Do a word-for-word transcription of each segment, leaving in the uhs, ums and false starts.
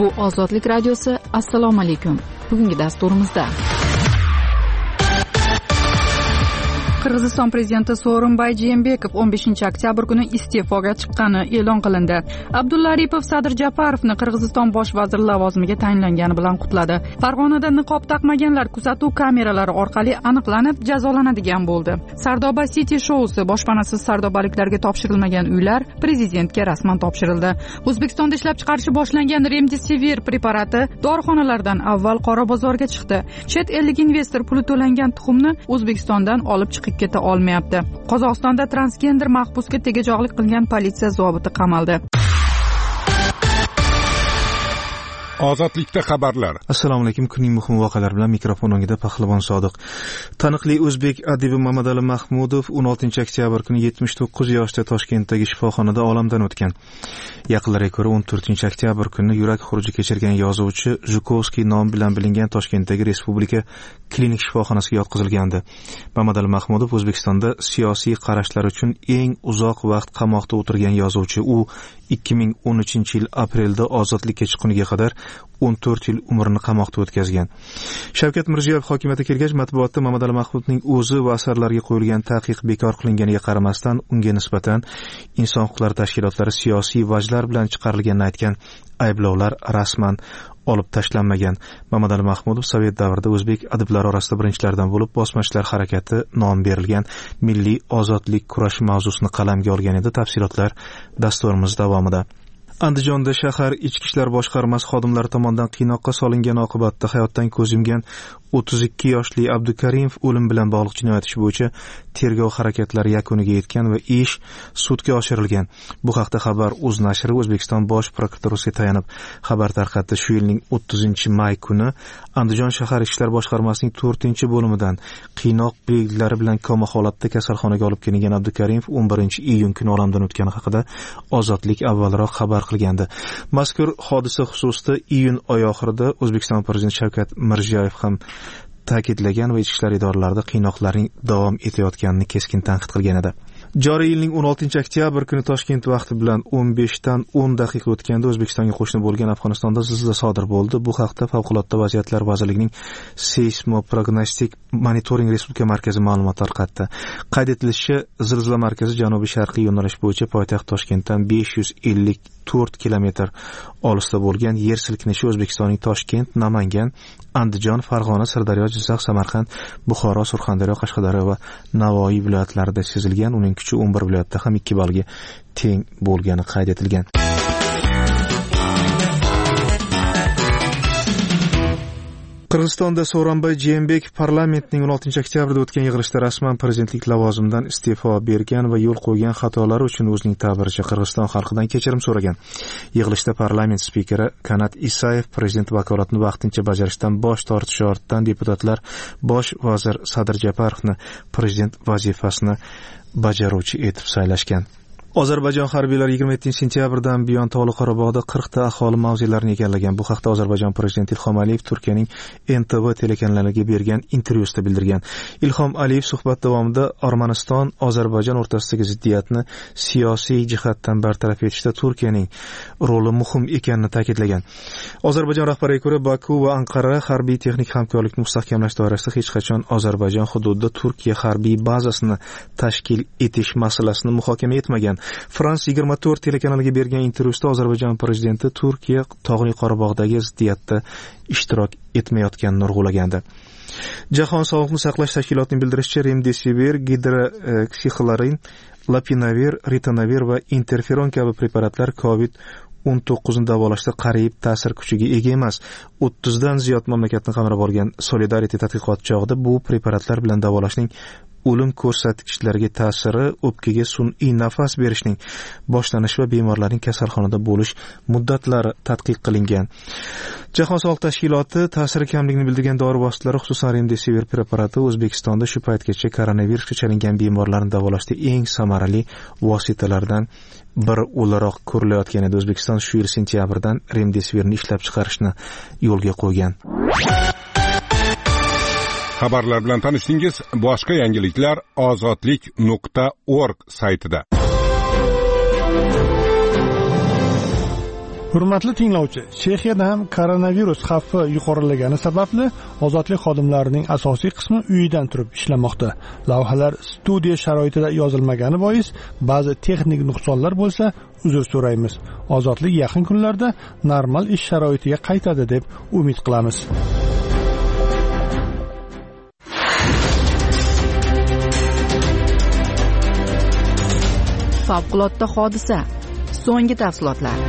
Bu Ozodlik radiosi. Assalomu alaykum. Bugungi dasturimizda Qirg'iziston prezidenti Sooronbay Jeenbekov o'n beshinchi oktyabr kuni iste'foga chiqqani e'lon qilindi. Abdulla Aripov Sadir Japarovni Qirg'iziston bosh vaziri lavozimiga tayinlangani bilan qutladi. Farg'onada niqob taqmaganlar kuzatuv kameralari orqali aniqlanib jazolanadigan bo'ldi. Sardoba City shousi boshpanasiz sardobaliklarga topshirilmagan uylar prezidentga rasman topshirildi. O'zbekistonda ishlab chiqarishi boshlangan Remdesivir preparati dorixonalardan avval qora bozorga chiqdi. Chet ellik investor puli to'langan tuxumni O'zbekistondan olib chiqib keta olmayapti. Qozog'istonda transgender mahbusga tegajog'lik qilgan politsiya zobiti qamaldi. Ozodlikda xabarlar. Assalomu alaykum. Kunning muhim voqealari bilan mikrofon o'ngida Pahlavon Sodiq. Taniqli o'zbek adibi Mamadali Mahmudov o'n oltinchi oktyabr kuni yetmish to'qqiz yoshda Toshkentdagi shifoxonada olamdan o'tgan. Yaqinlarga ko'ra o'n to'rtinchi oktyabr kuni yurak xuruji kechirgan yozuvchi Zhukovskiy nomi bilan bilingan Toshkentdagi Respublika klinik shifoxonasiga yotqizilgandi. Mamadali Mahmudov O'zbekistonda siyosiy qarashlar uchun eng uzoq vaqt qamoqda o'tirgan yozuvchi. U ikki ming o'n uchinchi yil aprelda ozodlikka chiqquniga qadar o'n to'rt yil umrini qamoqda o'tkazgan. Shavkat Mirziyoyev hokimiyatga kelgach, matbuotda Mamadali Mahmudovning o'zi va asarlariga qo'yilgan taqiq bekor qilinganiga qaramasdan unga nisbatan inson huquqlari tashkilotlari siyosiy vajlar bilan chiqarilganini aytgan ayblovlar rasman olib tashlanmagan. Mamadali Mahmudov Sovet davrida o'zbek adiblari orasida birinchilardan bo'lib, bosmachilar harakati nom berilgan milliy ozodlik kurashi mavzusini qalamga olgan edi. Tafsilotlar dasturimiz davomida. Andijonda shahar ichki ishlar boshqarmasi xodimlari tomonidan qiynoqqa solingan oqibatda hayotdan ko'z yumgan o'ttiz ikki yoshli Abdukarimov o'lim bilan bog'liq jinoyat ishi bo'yicha tergov harakatlari yakuniga yetgan va ish sudga oshirilgan. Bu haqda Xabar Uz nashri O'zbekiston bosh prokuraturasiga tayanib xabar tarqatdi. Shu yilning o'ttizinchi may kuni Andijon shahar ichki ishlar boshqarmasining to'rtinchi bo'limidan qiynoq belgilari bilan koma holatda kasalxonaga olib kelingan Abdukarimov o'n birinchi iyun kuni olamdan o'tgani haqida Ozodlik avvalroq xabar qilgandi. Mazkur hodisa xususida iyun oyi oxirida O'zbekiston prezidenti Shavkat Mirziyoyev ham ta'kidlagan va ichki ishlar idoralarida qiynoqlarning davom etayotganini keskin tanqid qilgan edi. Joriy yilning o'n oltinchi oktyabr kuni Toshkent vaqti bilan o'n beshdan o'n daqiqa o'tganda O'zbekistonga qo'shni bo'lgan Afg'onistonda zilzila sodir bo'ldi. Bu haqda Favqulodda vaziyatlar vazirligining Seysmoprognostik monitoring respublika markazi ma'lumot tarqatdi. Qayd etilishicha, zilzila markazi janubi-sharqiy yo'nalish bo'yicha poytaxt Toshkentdan besh yuz ellik to'rt kilometr olisda bo'lgan. Yer silkinishi O'zbekistonning Toshkent, Namangan, Andijon, Farg'ona, Sirdaryo, Jizzax, Samarqand, Buxoro, Surxondaryo, Qashqadaryo va Navoiy viloyatlarida sezilgan. Uning kuchi o'n bir viloyatda ham ikki balga teng bo'lgani qayd etilgan. Qirg'izistonda Sooronbay Jeenbekov parlamentning o'n oltinchi oktyabrda o'tgan yig'ilishda rasman prezidentlik lavozimidan iste'fo bergan va yo'l qo'ygan xatolari uchun o'zining ta'biricha Qirg'iziston xalqidan kechirim so'ragan. Yig'ilishda parlament spikeri Kanat Isayev prezident vakolatini vaqtincha bajarishdan bosh tortishi ortidan deputatlar bosh vazir Sadir Japarovni prezident vazifasini bajaruvchi etib saylashgan. Ozarbayjon harbiylari yigirma yettinchi sentyabrdan buyon Tog'li Qorabog'da qirqta aholi mavzelarini egallagan. Bu haqda Ozarbayjon prezidenti Ilhom Aliyev Turkiyaning N T V telekanaliga bergan intervyusida bildirgan. Ilhom Aliyev suhbat davomida Armaniston Ozarbayjon o'rtasidagi ziddiyatni siyosiy jihatdan bartaraf etishda Turkiyaning roli muhim ekanini ta'kidlagan. Ozarbayjon rahbariga ko'ra, Baku va Anqara harbiy texnik hamkorlikni mustahkamlash doirasida hech qachon Ozarbayjon hududida Turkiya harbiy bazasini tashkil etish masalasini muhokama etmagan. France yigirma to'rt telekanaliga bergan intervyusida Ozarbayjon prezidenti Turkiya Tog'li Qorabog'dagi ziddiyatda ishtirok etmayotganini urg'ulagandi. Jahon sog'liqni saqlash tashkilotining bildirishicha, Remdesivir, Gidroksixlorin, Lopinavir, Ritonavir va interferon kabi preparatlar COVID o'n to'qqizni davolashda qariyb ta'sir kuchiga ega emas. o'ttizdan ziyod mamlakatni qamrab olgan Solidarity tadqiqoti chog'ida bu preparatlar bilan davolashning o'lim ko'rsatkichlariga ta'siri, o'pkaga sun'iy nafas berishning boshlanishi va bemorlarning kasalxonada bo'lish muddatlari tadqiq qilingan. Jahon sog'liqni tashkiloti ta'siri kamligini bildirgan dori vositalari, xususan Remdesivir preparati O'zbekistonda shu paytgacha koronavirusga chalingan bemorlarni davolashda eng samarali vositalardan biri o'laroq ko'rilayotgan edi. O'zbekiston shu yil sentyabrdan Remdesivirni ishlab chiqarishni yo'lga qo'ygan. Xabarlar bilan tanishdingiz. Boshqa yangiliklar ozodlik nuqta org saytida. Hurmatli tinglovchi, Chexiyada ham koronavirus xavfi yuqorilagani sababli ozodlik xodimlarining asosiy qismi uyidan turib ishlamoqda. Lavhalar studiya sharoitida yozilmagani bois ba'zi texnik nuqsonlar bo'lsa, uzr so'raymiz. Ozodlik yaqin kunlarda normal ish sharoitiga qaytadi deb umid qilamiz. Favqulodda hodisa. So'nggi tafsilotlar.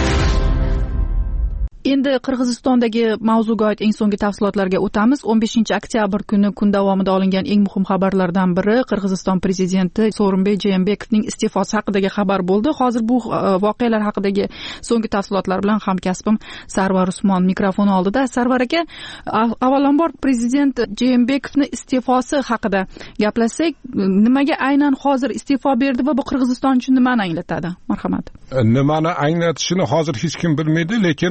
Endi Qirg'izistondagi mavzuga oid eng so'nggi tafsilotlarga o'tamiz. o'n beshinchi oktyabr kuni kun davomida olingan eng muhim xabarlardan biri Qirg'iziston prezidenti Sooronbay Jeenbekovning iste'fosi haqidagi xabar bo'ldi. Hozir bu voqealar haqidagi so'nggi tafsilotlar bilan hamkasbim Sarvar Usmon mikrofon oldida. Sarvar aka, avvalambor prezident Jeenbekovning iste'fosi haqida gaplashsak, nimaga aynan hozir iste'fo berdi va bu Qirg'iziston uchun nimani anglatadi? Marhamat. Nimani anglatishini hozir hech kim bilmaydi, lekin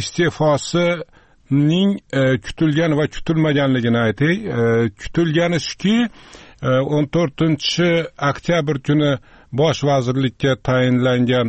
iste'fosining kutilgan va kutilmaganligini aytay. Kutilgani shuki, o'n to'rtinchi oktyabr kuni bosh vazirlikka tayinlangan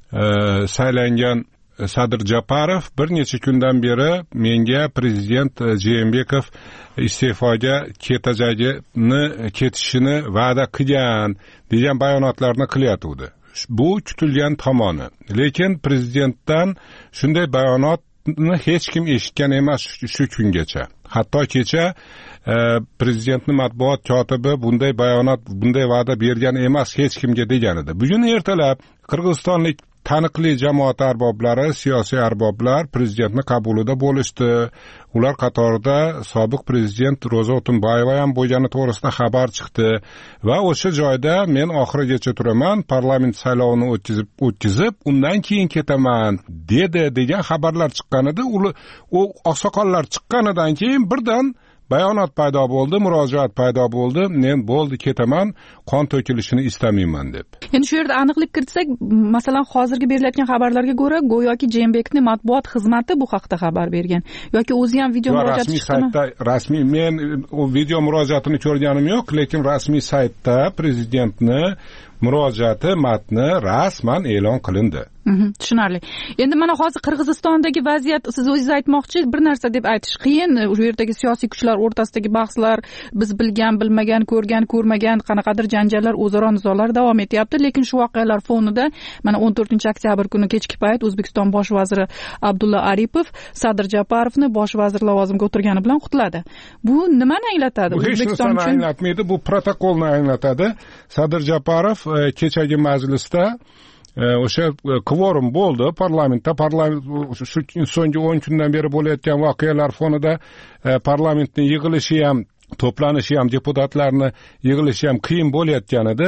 saylangan Sadir Japarov bir necha kundan beri menga prezident Jeenbekov iste'foga ketajagini, ketishini va'da qilgan degan bayonotlarni qilyotdi. Bu kutilgan tomoni. Lekin prezidentdan shunday bayonotni hech kim eshitgan emas shu kungacha. Hatto kecha e, prezidentning matbuot kotibi bunday bayonot, bunday va'da bergan emas hech kimga degan edi. Bugun ertalab Qirg'izistonlik taniqli jamoat arboblari, siyosiy arboblar prezidentning qabulida bo'lishdi. Ular qatorida sobiq prezident Ro'za O'tunbayeva ham bo'lgani to'g'risida xabar chiqdi va o'sha joyda men oxirigacha turaman, parlament saylovini o'tkazib o'tkazib, undan keyin ketaman dedi degan xabarlar chiqqan edi. U oqsoqollar chiqqanidan keyin birdan bayonot paydo bo'ldi, murojaat paydo bo'ldi. Men bo'ldi ketaman, qon to'kilishini istamayman deb. Endi shu yerda aniqlik kiritsak, masalan, hozirgi berilayotgan xabarlarga ko'ra, go'yoki Jeenbekovning matbuot xizmati bu haqda xabar bergan yoki o'zi ham video murojaati chiqdimi? Rasmiy saytda, rasmiy men o video murojaatini ko'rganim yo'q, lekin rasmiy saytda prezidentning murojaati matni rasman e'lon qilindi. Tushunarli. Endi mana hozir Qirg'izistondagi vaziyat, siz o'zingiz aytmoqchi, bir narsa deb aytish qiyin. U yerdagi siyosiy kuchlar o'rtasidagi bahslar, biz bilgan, bilmagan, ko'rgan, ko'rmagan, qanaqadir janjallar, o'zaro nizolar davom etyapti. Lekin shu voqealar fonida mana o'n to'rtinchi oktyabr kuni kechki payt O'zbekiston bosh vaziri Abdulla Aripov Sadir Japarovni bosh vazir lavozimiga o'tirgani bilan qutladi. Bu nimani anglatadi? O'zbekiston uchun anglatmaydi, bu protokolni anglatadi. Sadir Japarov kechagi majlisda o'sha kvorum bo'ldi parlamentda. Parlament shu so'nggi o'n kundan beri bo'layotgan voqealar fonida parlamentning yig'ilishi ham, to'planishi ham, deputatlarni yig'ilishi ham qiyin bo'layotgan edi.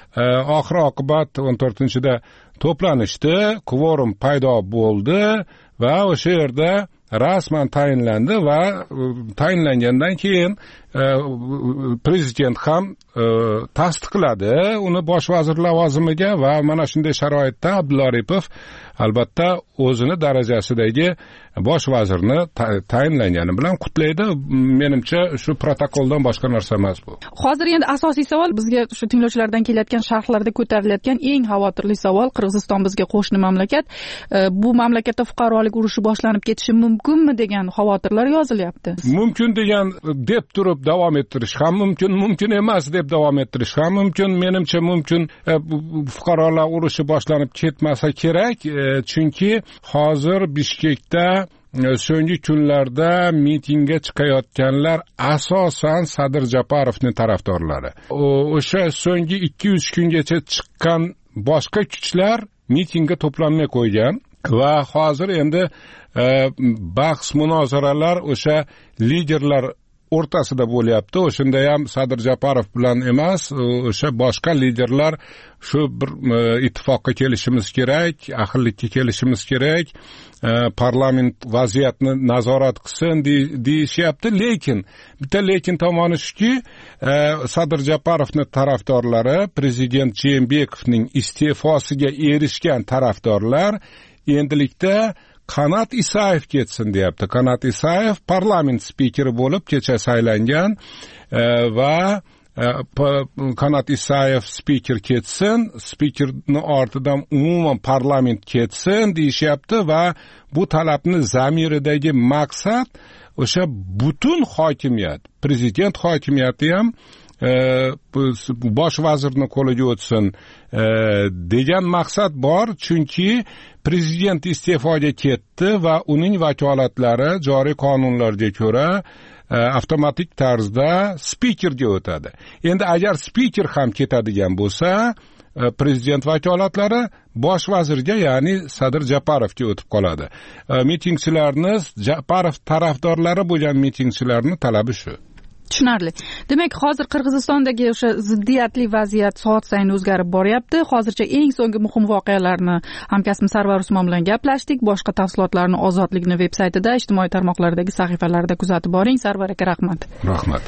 Oxir oqibat o'n to'rtinchida to'planishdi, kvorum paydo bo'ldi va o'sha yerda rasman tayinlandi va tayinlangandan keyin prezident ham tasdiqladi uni bosh vazir lavozimiga va mana shunday sharoitda Abdulla Aripov albatta o'zini darajasidagi bosh vazirni tayinlangani bilan qutlaydi. Menimcha shu protokoldan boshqa narsa emas bu. Hozir endi asosiy savol, bizga shu tinglovchilardan kelayotgan sharhlarda ko'tarilayotgan eng xavotirli savol, Qirg'iziston bizga qo'shni mamlakat, bu mamlakatda fuqarolik urushi boshlanib ketishi mumkinmi degan xavotirlar yozilyapti. Mumkin degan deb turib davom ettirish ham mumkin, mumkin emas deb davom ettirish ham mumkin. Menimcha mumkin fuqarolar urushi boshlanib ketmasa kerak, chunki hozir Bishkekda so'nggi kunlarda mitingga chiqayotganlar asosan Sadir Japarovning tarafdorlari. O'sha so'nggi ikki uch kungacha chiqqan boshqa kuchlar mitingga to'planmay qo'ygan va hozir endi bahs munozaralar o'sha liderlar o'rtasida bo'lyapti. O'shanda ham Sadir Japarov bilan emas, o'sha boshqa liderlar shu bir ittifoqqa kelishimiz kerak, ahillikka kelishimiz kerak, parlament vaziyatni nazorat qilsin deyishyapti. Lekin bitta lekin tomoni shuki, Sadir Japarovning tarafdorlari prezident Jeenbekovning iste'fosiga erishgan tarafdorlar endilikda Qanat Isayev ketsin deyapti. Qanat Isayev parlament spikeri bo'lib kecha saylangan va Kanat Isayev spiker ketsin, spikerni ortidan umuman parlament ketsin deyishyapti va bu talabni zamiridagi maqsad o'sha butun hokimiyat, prezident hokimiyati ham bosh vazirni qo'liga o'tsin degan maqsad bor, chunki prezident iste'foga ketdi va uning vakolatlari joriy qonunlarga ko'ra avtomatik tarzda spikerga o'tadi. Endi agar spiker ham ketadigan bo'lsa, prezident vakolatlari bosh vazirga, ya'ni Sadir Japarovga o'tib qoladi. Mitingchilarni, Japarov tarafdorlari bo'lgan mitingchilarni talabi shu. Tushunarli. Demak, hozir Qirg'izistondagi o'sha ziddiyatli vaziyat soat sayin o'zgarib boryapti. Hozircha eng so'nggi muhim voqealarni hamkasbim Sarvar Usmon bilan gaplashdik. Boshqa tafsilotlarni Ozodlikni veb-saytida, ijtimoiy tarmoqlardagi sahifalarida kuzatib boring. Sarvar aka, rahmat. Rahmat.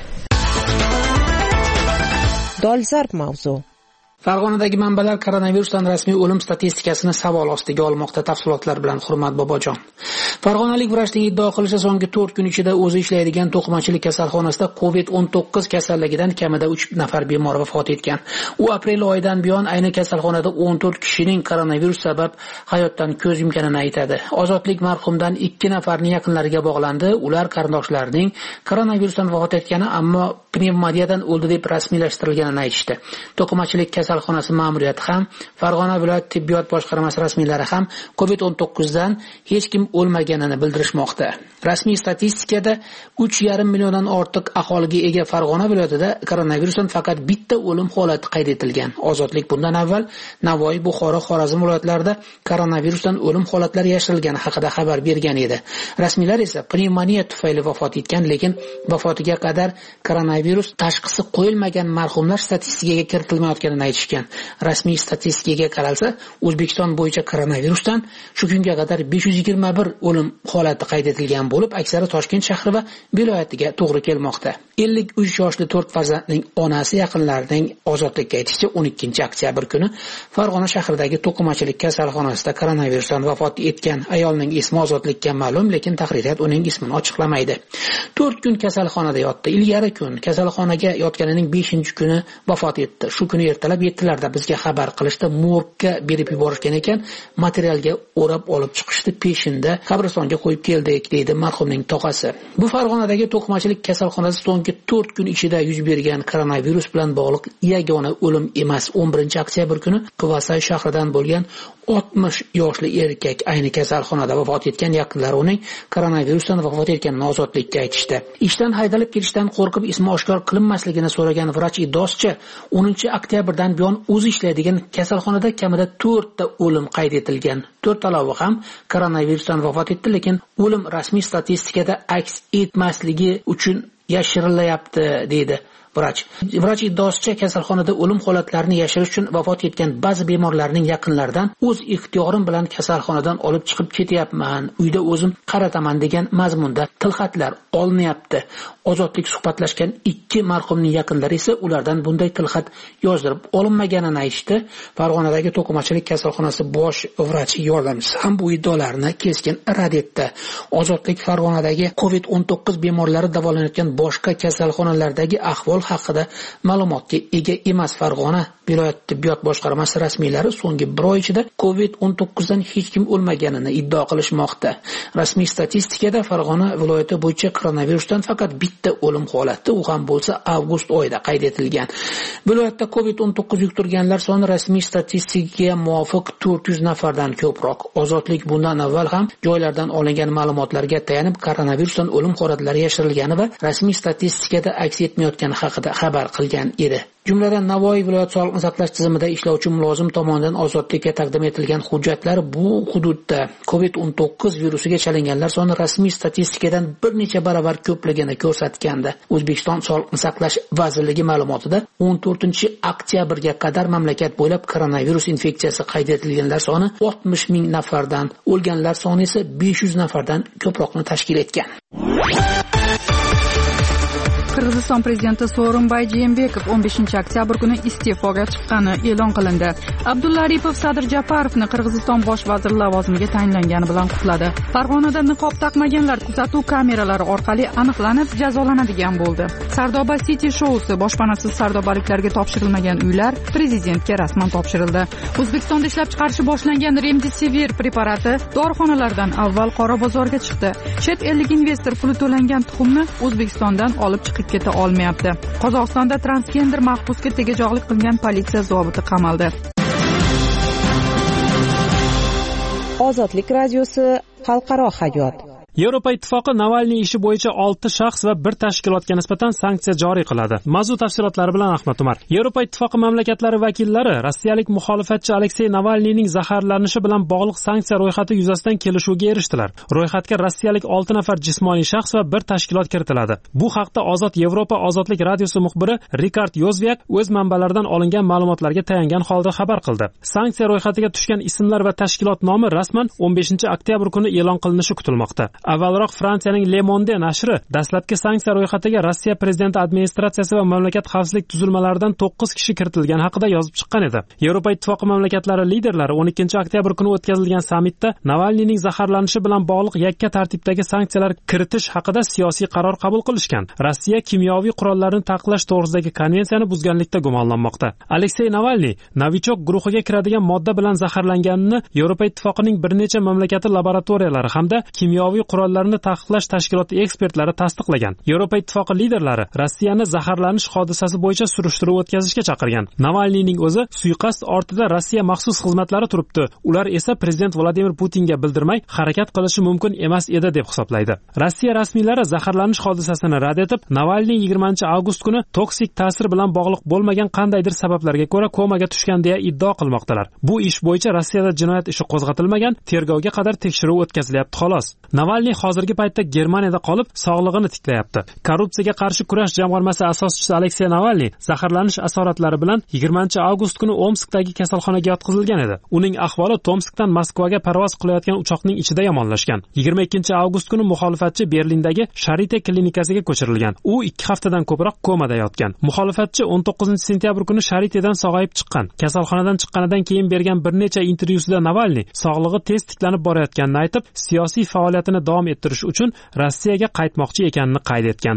Dolzarb mavzu. Farg'onadagi manbalar koronavirusdan rasmiy o'lim statistikasini savol ostiga olmoqda. Tafsilotlar bilan Hurmat Bobojon. Farg'onalik vrachning iddao qilishicha so'nggi to'rt kun ichida o'zi ishlaydigan to'qimachilik kasalxonasida covid o'n to'qqiz kasalligidan kamida uch nafar bemor vafot etgan. U aprel oyidan buyon ayni kasalxonada o'n to'rt kishining koronavirus sabab hayotdan ko'z yumganini aytadi. Ozodlik marhumdan ikki nafarning yaqinlariga bog'landi. Ular qarindoshlarining koronavirusdan vafot etgani, ammo pnevmoniyadan o'ldi deb rasmiylashtirilganini aytishdi. To'qimachilik kasalxonasi ma'muriyati ham, Farg'ona viloyat tibbiyot boshqarmasi rasmiylari ham covid o'n to'qqiz dan hech kim o'lmaganini bildirishmoqda. Rasmiy statistikada uch yarim milliondan ortiq aholiga ega Farg'ona viloyatida koronavirusdan faqat bitta o'lim holati qayd etilgan. Ozodlik bundan avval Navoiy, Buxoro, Xorazm viloyatlarida koronavirusdan o'lim holatlari yashirilgani haqida xabar bergan edi. Rasmiylar esa pnevmoniya tufayli vafot etgan, lekin vafotiga qadar koronavirus tashxisi qo'yilmagan marhumlar statistikaga kiritilmayotganini aytishgan. Rasmiy statistikaga qaralsa, O'zbekiston bo'yicha koronavirusdan shu kunga qadar besh yuz yigirma bir o'lim holati qayd etilgan bo'lib, aksari Toshkent shahri va viloyatiga to'g'ri kelmoqda. ellik uch yoshli to'rt farzandning onasi yaqinlarining Ozodlikka aytishicha, o'n ikkinchi oktyabr kuni Farg'ona shahridagi to'qimachilik kasalxonasida koronavirusdan vafot etgan ayolning ismi Ozodlikka ma'lum, lekin tahririyat uning ismini ochiqlamaydi. to'rt kun kasalxonada yotdi. Ilgari kun kasalxonaga yotganining beshinchi kuni vafot etdi. Shu kuni ertalab yettilarda bizga xabar qilishdi, morgga berib yuborishgan ekan, materialga o'rab olib chiqishdi, peshinda qabristonga qo'yib keldik, deydi marhumning tog'asi. Bu Farg'onadagi to'qimachilik kasalxonasi so'nggi to'rt kun ichida yuz bergan koronavirus bilan bog'liq yagona o'lim emas. o'n birinchi oktyabr kuni Quvasay shahridan bo'lgan oltmish yoshli erkak ayni kasalxonada vafot etgan, yaqinlari uning koronavirusdan vafot etganini Ozodlikka aytishdi. Ishdan haydalib kelishdan qo'rqib ismi oshkor qilinmasligini so'ragan vrach iddaosicha, o'ninchi oktyabrdan buyon o'zi ishlaydigan kasalxonada kamida to'rt ta o'lim qayd etilgan. to'rttalovi ham koronavirusdan vafot etdi, lekin o'lim rasmiy statistikada aks etmasligi uchun yashirilyapti, deydi vrach. Vrach iddaosicha, kasalxonada o'lim holatlarini yashirish uchun vafot etgan ba'zi bemorlarning yaqinlaridan o'z ixtiyorim bilan kasalxonadan olib chiqib ketyapman, uyda o'zim qarataman degan mazmunda tilxatlar olinyapti. Ozodlik suhbatlashgan ikki marhumning yaqinlari esa ulardan bunday tilxat yozdirib olinmaganini aytishdi. Farg'onadagi to'qimachilik kasalxonasi bosh vrachi yordamchisi ham bu iddaolarni keskin rad etdi. Ozodlik Farg'onadagi covid o'n to'qqiz bemorlari davolanayotgan boshqa kasalxonalardagi ahvol haqida ma'lumotga ega emas. Farg'ona viloyat tibbiyot boshqarmasi rasmiylari so'nggi bir oy ichida covid o'n to'qqiz dan hech kim o'lmaganini iddao qilishmoqda. Rasmiy statistikada Farg'ona viloyati bo'yicha koronavirusdan faqat bitta o'lim holati, u ham bo'lsa avgust oyida qayd etilgan. Viloyatda covid o'n to'qqiz yuqtirganlar soni rasmiy statistikaga muvofiq to'rt yuz nafardan ko'proq. Ozodlik bundan avval ham joylardan olingan ma'lumotlarga tayanib koronavirusdan o'lim holatlari yashirilgani va rasmiy statistikada aks etmayotgani haqida xabar qilgan edi. Jumladan Navoiy viloyat sog'liqni saqlash tizimida ishlovchi mulozim tomonidan Ozodlikka taqdim etilgan hujjatlar bu hududda covid o'n to'qqiz virusiga chalinganlar soni rasmiy statistikadan bir necha baravar ko'pligini ko'rsatgandi. O'zbekiston Sog'liqni saqlash vazirligi ma'lumotida o'n to'rtinchi oktyabrga qadar mamlakat bo'ylab koronavirus infeksiyasi qayd etilganlar soni oltmish ming nafardan, o'lganlar soni esa besh yuz nafardan ko'proqni tashkil etgan. Qirg'iziston prezidenti Sooronbay Jeenbekov o'n beshinchi oktyabr kuni iste'foga chiqqani e'lon qilindi. Abdulla Aripov Sadir Japarovni Qirg'iziston bosh vaziri lavozimiga tayinlangani bilan qutladi. Farg'onada niqob taqmaganlar kuzatuv kameralari orqali aniqlanib jazolanadigan bo'ldi. Sardoba City shousi boshpanasiz sardobaliklarga topshirilmagan uylar prezidentga rasman topshirildi. O'zbekistonda ishlab chiqarishi boshlangan Remdesivir preparati dorixonalardan avval qora bozorga chiqdi. Chet ellik investor puli to'langan tuxumni O'zbekistondan olib chiqib keta olmayapti. Qozog'istonda transgender mahbusga tegajog'lik qilgan politsiya zobiti qamaldi. Ozodlik radiosi xalqaro hayot. Yevropa Ittifoqi Navalniy ishi bo'yicha olti shaxs va bir tashkilotga nisbatan sanksiya joriy qiladi. Mavzu tafsilotlari bilan Ahmad Umar. Yevropa Ittifoqi mamlakatlari vakillari rossiyalik muxolifatchi Aleksey Navalniyning zaharlanishi bilan bog'liq sanksiya ro'yxati yuzasidan kelishuvga erishdilar. Ro'yxatga rossiyalik olti nafar jismoniy shaxs va bir tashkilot kiritiladi. Bu haqda Ozod Yevropa ozodlik radiosi muxbiri Rikard Yozviak o'z manbalaridan olingan ma'lumotlarga tayangan holda xabar qildi. Sanksiya ro'yxatiga tushgan ismlar va tashkilot nomi rasman o'n beshinchi oktyabr kuni e'lon qilinishi kutilmoqda. Avvalroq Fransiyaning Le Monde nashri dastlabki sanksiya ro'yxatiga Rossiya prezidenti administratsiyasi va mamlakat xavfsizlik tuzilmalaridan to'qqiz kishi kiritilgani haqida yozib chiqqan edi. Yevropa Ittifoqi mamlakatlari liderlari o'n ikkinchi oktyabr kuni o'tkazilgan sammitda Navalniyning zaharlanishi bilan bog'liq yakka tartibdagi sanksiyalar kiritish haqida siyosiy qaror qabul qilishgan. Rossiya kimyoviy qurollarni taqiqlash to'g'risidagi konvensiyani buzganlikda gumonlanmoqda. Aleksey Navalniy Novichok guruhiga kiradigan modda bilan zaharlanganini Yevropa Ittifoqining bir necha mamlakati laboratoriyalari hamda kimyoviy qurollarni taqiqlash tashkiloti ekspertlari tasdiqlagan. Yevropa Ittifoqi liderlari Rossiyani zaharlanish hodisasi bo'yicha surishtiruv o'tkazishga chaqirgan. Navalniyning o'zi suiqasd ortida Rossiya maxsus xizmatlari turibdi. Ular esa prezident Vladimir Putinga bildirmay harakat qilishi mumkin emas edi deb hisoblaydi. Rossiya rasmiylari zaharlanish hodisasini rad etib, Navalniy yigirmanchi avgust kuni toksik ta'sir bilan bog'liq bo'lmagan qandaydir sabablarga ko'ra komaga tushgan deya iddao qilmoqdalar. Bu ish bo'yicha Rossiyada jinoyat ishi qo'zg'atilmagan, tergovga qadar tekshiruv o'tkazilyapti xolos. Navalniy hozirgi paytda Germaniyada qolib, sog'lig'ini tiklayapti. Korrupsiyaga qarshi kurash jamg'armasi asoschisi Aleksey Navalniy zaharlanish asoratlari bilan yigirmanchi avgust kuni Omskdagi kasalxonaga yotqizilgan edi. Uning ahvoli Tomskdan Moskvaga parvoz qilayotgan uchoqning ichida yomonlashgan. yigirma ikkinchi avgust kuni muxolifatchi Berlindagi Charite klinikasiga ko'chirilgan. U ikki haftadan ko'proq komada yotgan. Muxolifatchi o'n to'qqizinchi sentyabr kuni Charitedan sog'ayib chiqqan. Kasalxonadan chiqqanidan keyin bergan bir necha intervyusida Navalniy sog'lig'i tez tiklanib borayotganini aytib, siyosiy faoliyatini davom ettirish uchun Rossiyaga qaytmoqchi ekanini qayd etgan.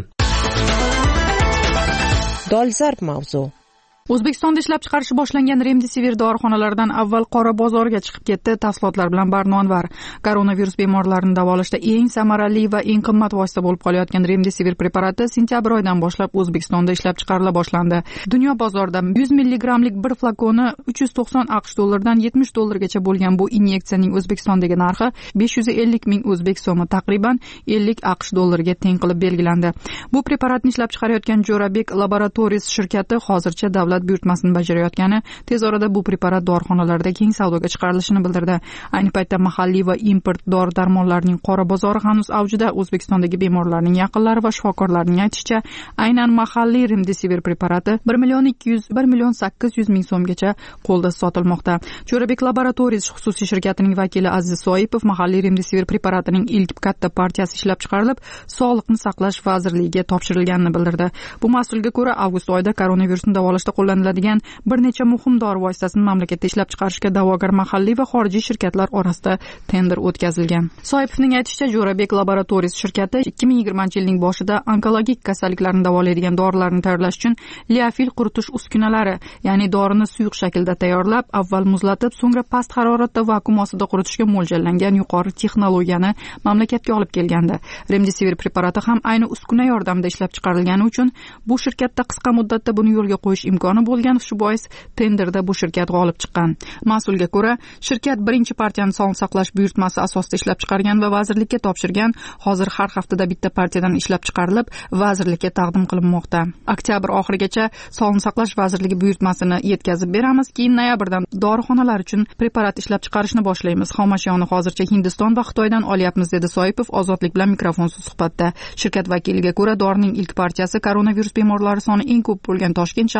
Dolzarb mavzu. O'zbekistonda ishlab chiqarishi boshlangan Remdesivir dorixonalaridan avval qora bozorga chiqib ketdi. Tafsilotlar bilan Barnonvar. Koronavirus bemorlarini davolashda eng samarali va eng qimmat vosita bo'lib qolayotgan Remdesivir preparati sentyabr oyidan boshlab O'zbekistonda ishlab chiqarila boshlandi. Dunyo bozorida yuz milligrammlik bir flakoni uch yuz to'qson aqsh dollaridan yetmish dollargacha bo'lgan bu inyeksiyaning O'zbekistondagi narxi besh yuz ellik ming o'zbek so'mi, taqriban ellik aqsh dollariga teng qilib belgilandi. Bu preparatni ishlab chiqarayotgan Jo'rabek Laboratories shirkati hozircha davlat buyurtmasini bajarayotgani, tez orada bu preparat dorixonalarda keng savdoga chiqarilishini bildirdi. Ayni paytda mahalliy va import dori-darmonlarning qora bozori hanuz avjida. O'zbekistondagi bemorlarning yaqinlari va shifokorlarning aytishicha, aynan mahalliy Remdesivir preparati bir million ikki yuz bir million sakkiz yuz ming so'mgacha qo'lda sotilmoqda. Jo'rabek Laboratories xususiy shirkatining vakili Aziz Soipov mahalliy Remdesivir preparatining ilk katta partiyasi ishlab chiqarilib, Sog'liqni saqlash vazirligiga topshirilganini bildirdi. Bu mas'ulga ko'ra, avgust oyida koronavirusni davolashda qo'llaniladigan bir necha muhim dori vositasini mamlakatda ishlab chiqarishga da'vogar mahalliy va xorijiy shirkatlar orasida tender o'tkazilgan. Soipovning aytishicha, Jo'rabek Laboratories shirkati ikki ming yigirmanchi yilning boshida onkologik kasalliklarni davolaydigan dorilarni tayyorlash uchun liofil quritish uskunalari, ya'ni dorini suyuq shaklda tayyorlab, avval muzlatib, so'ngra past haroratda vakuum ostida quritishga mo'ljallangan yuqori texnologiyani mamlakatga olib kelgandi. Remdesivir preparati ham ayni uskuna yordamida ishlab chiqarilgani uchun bu shirkatda qisqa muddatda buni yo'lga qo'yish imkoni bo'lgan, shu bois tenderda bu shirkat g'olib chiqqan. Mas'ulga ko'ra, shirkat birinchi partiyani sog'liqni saqlash buyurtmasi asosida ishlab chiqargan va vazirlikka topshirgan. Hozir har haftada bitta partiyadan ishlab chiqarilib, vazirlikka taqdim qilinmoqda. Oktyabr oxirigacha sog'liqni saqlash vazirligi buyurtmasini yetkazib beramiz, keyin noyabrdan dorixonalar uchun preparat ishlab chiqarishni boshlaymiz. Xomashyoni hozircha Hindiston va Xitoydan olyapmiz, dedi Soipov Ozodlik bilan mikrofonsiz suhbatda. Shirkat vakiliga ko'ra, dorining ilk partiyasi koronavirus bemorlari soni eng ko'p bo'lgan Toshkent shahri va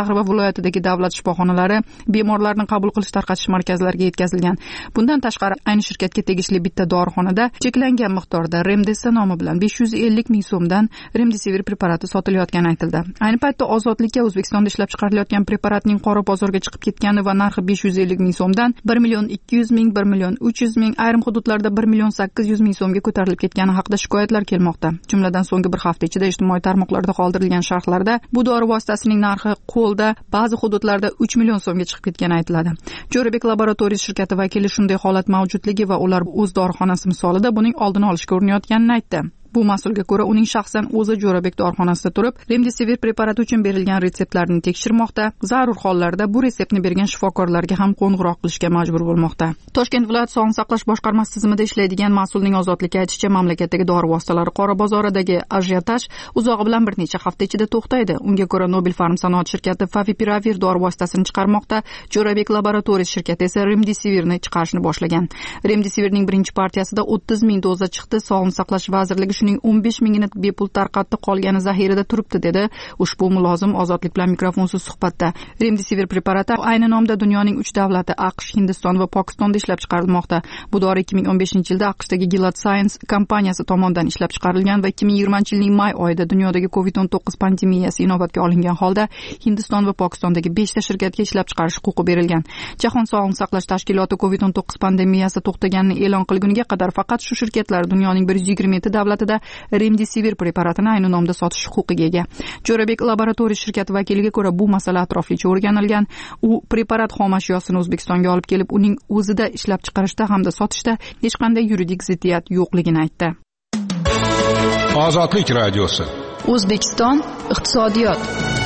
viloyatidagi davlat shifoxonalari bemorlarni qabul qilish tarqatish markazlariga yetkazilgan. Bundan tashqari ayni shirkatga tegishli bitta dorixonada cheklangan miqdorda Remdesa nomi bilan besh yuz ellik ming so'mdan Remdesivir preparati sotilayotgani aytildi. Ayni paytda Ozodlikka O'zbekistonda ishlab chiqarilayotgan preparatning qora bozorga chiqib ketgani va narxi besh yuz ellik ming so'mdan bir million ikki yuz ming, bir million uch yuz ming, ayrim hududlarda bir million sakkiz yuz ming so'mga ko'tarilib ketgani haqida shikoyatlar kelmoqda. Jumladan so'nggi bir hafta ichida ijtimoiy tarmoqlarda qoldirilgan sharhlarda bu dori vositasining narxi qo'lda ba'zi hududlarda uch million so'mga chiqib ketgani aytiladi. Jo'rabek laboratoriyasi shirkati vakili shunday holat mavjudligi va ular o'z dorixonasi misolida buning oldini olishga urinayotganini aytdi. Bu mas'ulga ko'ra uning shaxsan o'zi Jo'rabek dorixonasida turib, Remdesivir preparati uchun berilgan retseptlarni tekshirmoqda, zarur hollarda bu retseptni bergan shifokorlarga ham qo'ng'iroq qilishga majbur bo'lmoqda. Toshkent viloyat sog'liqni saqlash boshqarmasi tizimida ishlaydigan mas'ulning ozodlikka aytishicha, mamlakatdagi dori vositalari qora bozoridagi ajiotaj uzog'i bilan bir necha hafta ichida to'xtaydi. Unga ko'ra Nobel Pharm sanoat shirkati Favipiravir dori vositasini chiqarmoqda, Jo'rabek laboratoriyasi shirkati esa Remdesivirni chiqarishni boshlagan. Remdesivirning birinchi partiyasida o'ttiz ming doza chiqdi. Sog'liqni saqlash vazirligi uning o'n besh mingini bepul tarqatdi, qolgani zaxirada turibdi, dedi ushbu mulozim Ozodlik bilan mikrofonsiz suhbatda. Remdesivir preparati ayni nomda dunyoning uch davlati AQSh, Hindiston va Pokistonda ishlab chiqarilmoqda. Bu dori ikki ming o'n beshinchi yilda AQShdagi Gilead Sciences kompaniyasi tomonidan ishlab chiqarilgan va ikki ming yigirmanchi yilning may oyida dunyodagi covid o'n to'qqiz pandemiyasi inobatga olingan holda Hindiston va Pokistondagi beshta shirkatga ishlab chiqarish huquqi berilgan. Jahon sog'liqni saqlash tashkiloti covid o'n to'qqiz pandemiyasi to'xtaganini e'lon qilguniga qadar faqat shu shirkatlar dunyoning bir yuz yigirma yetti davlatida Remdesivir preparatini ayni nomda sotish huquqiga ega. Jo'rabek laboratoriyasi shirkati vakiliga ko'ra bu masala atroflicha o'rganilgan. U preparat xom ashyosini O'zbekistonga olib kelib, uning o'zida ishlab chiqarishda hamda sotishda hech qanday yuridik ziddiyat yo'qligini aytdi. Ozodlik radiosi. O'zbekiston iqtisodiyot.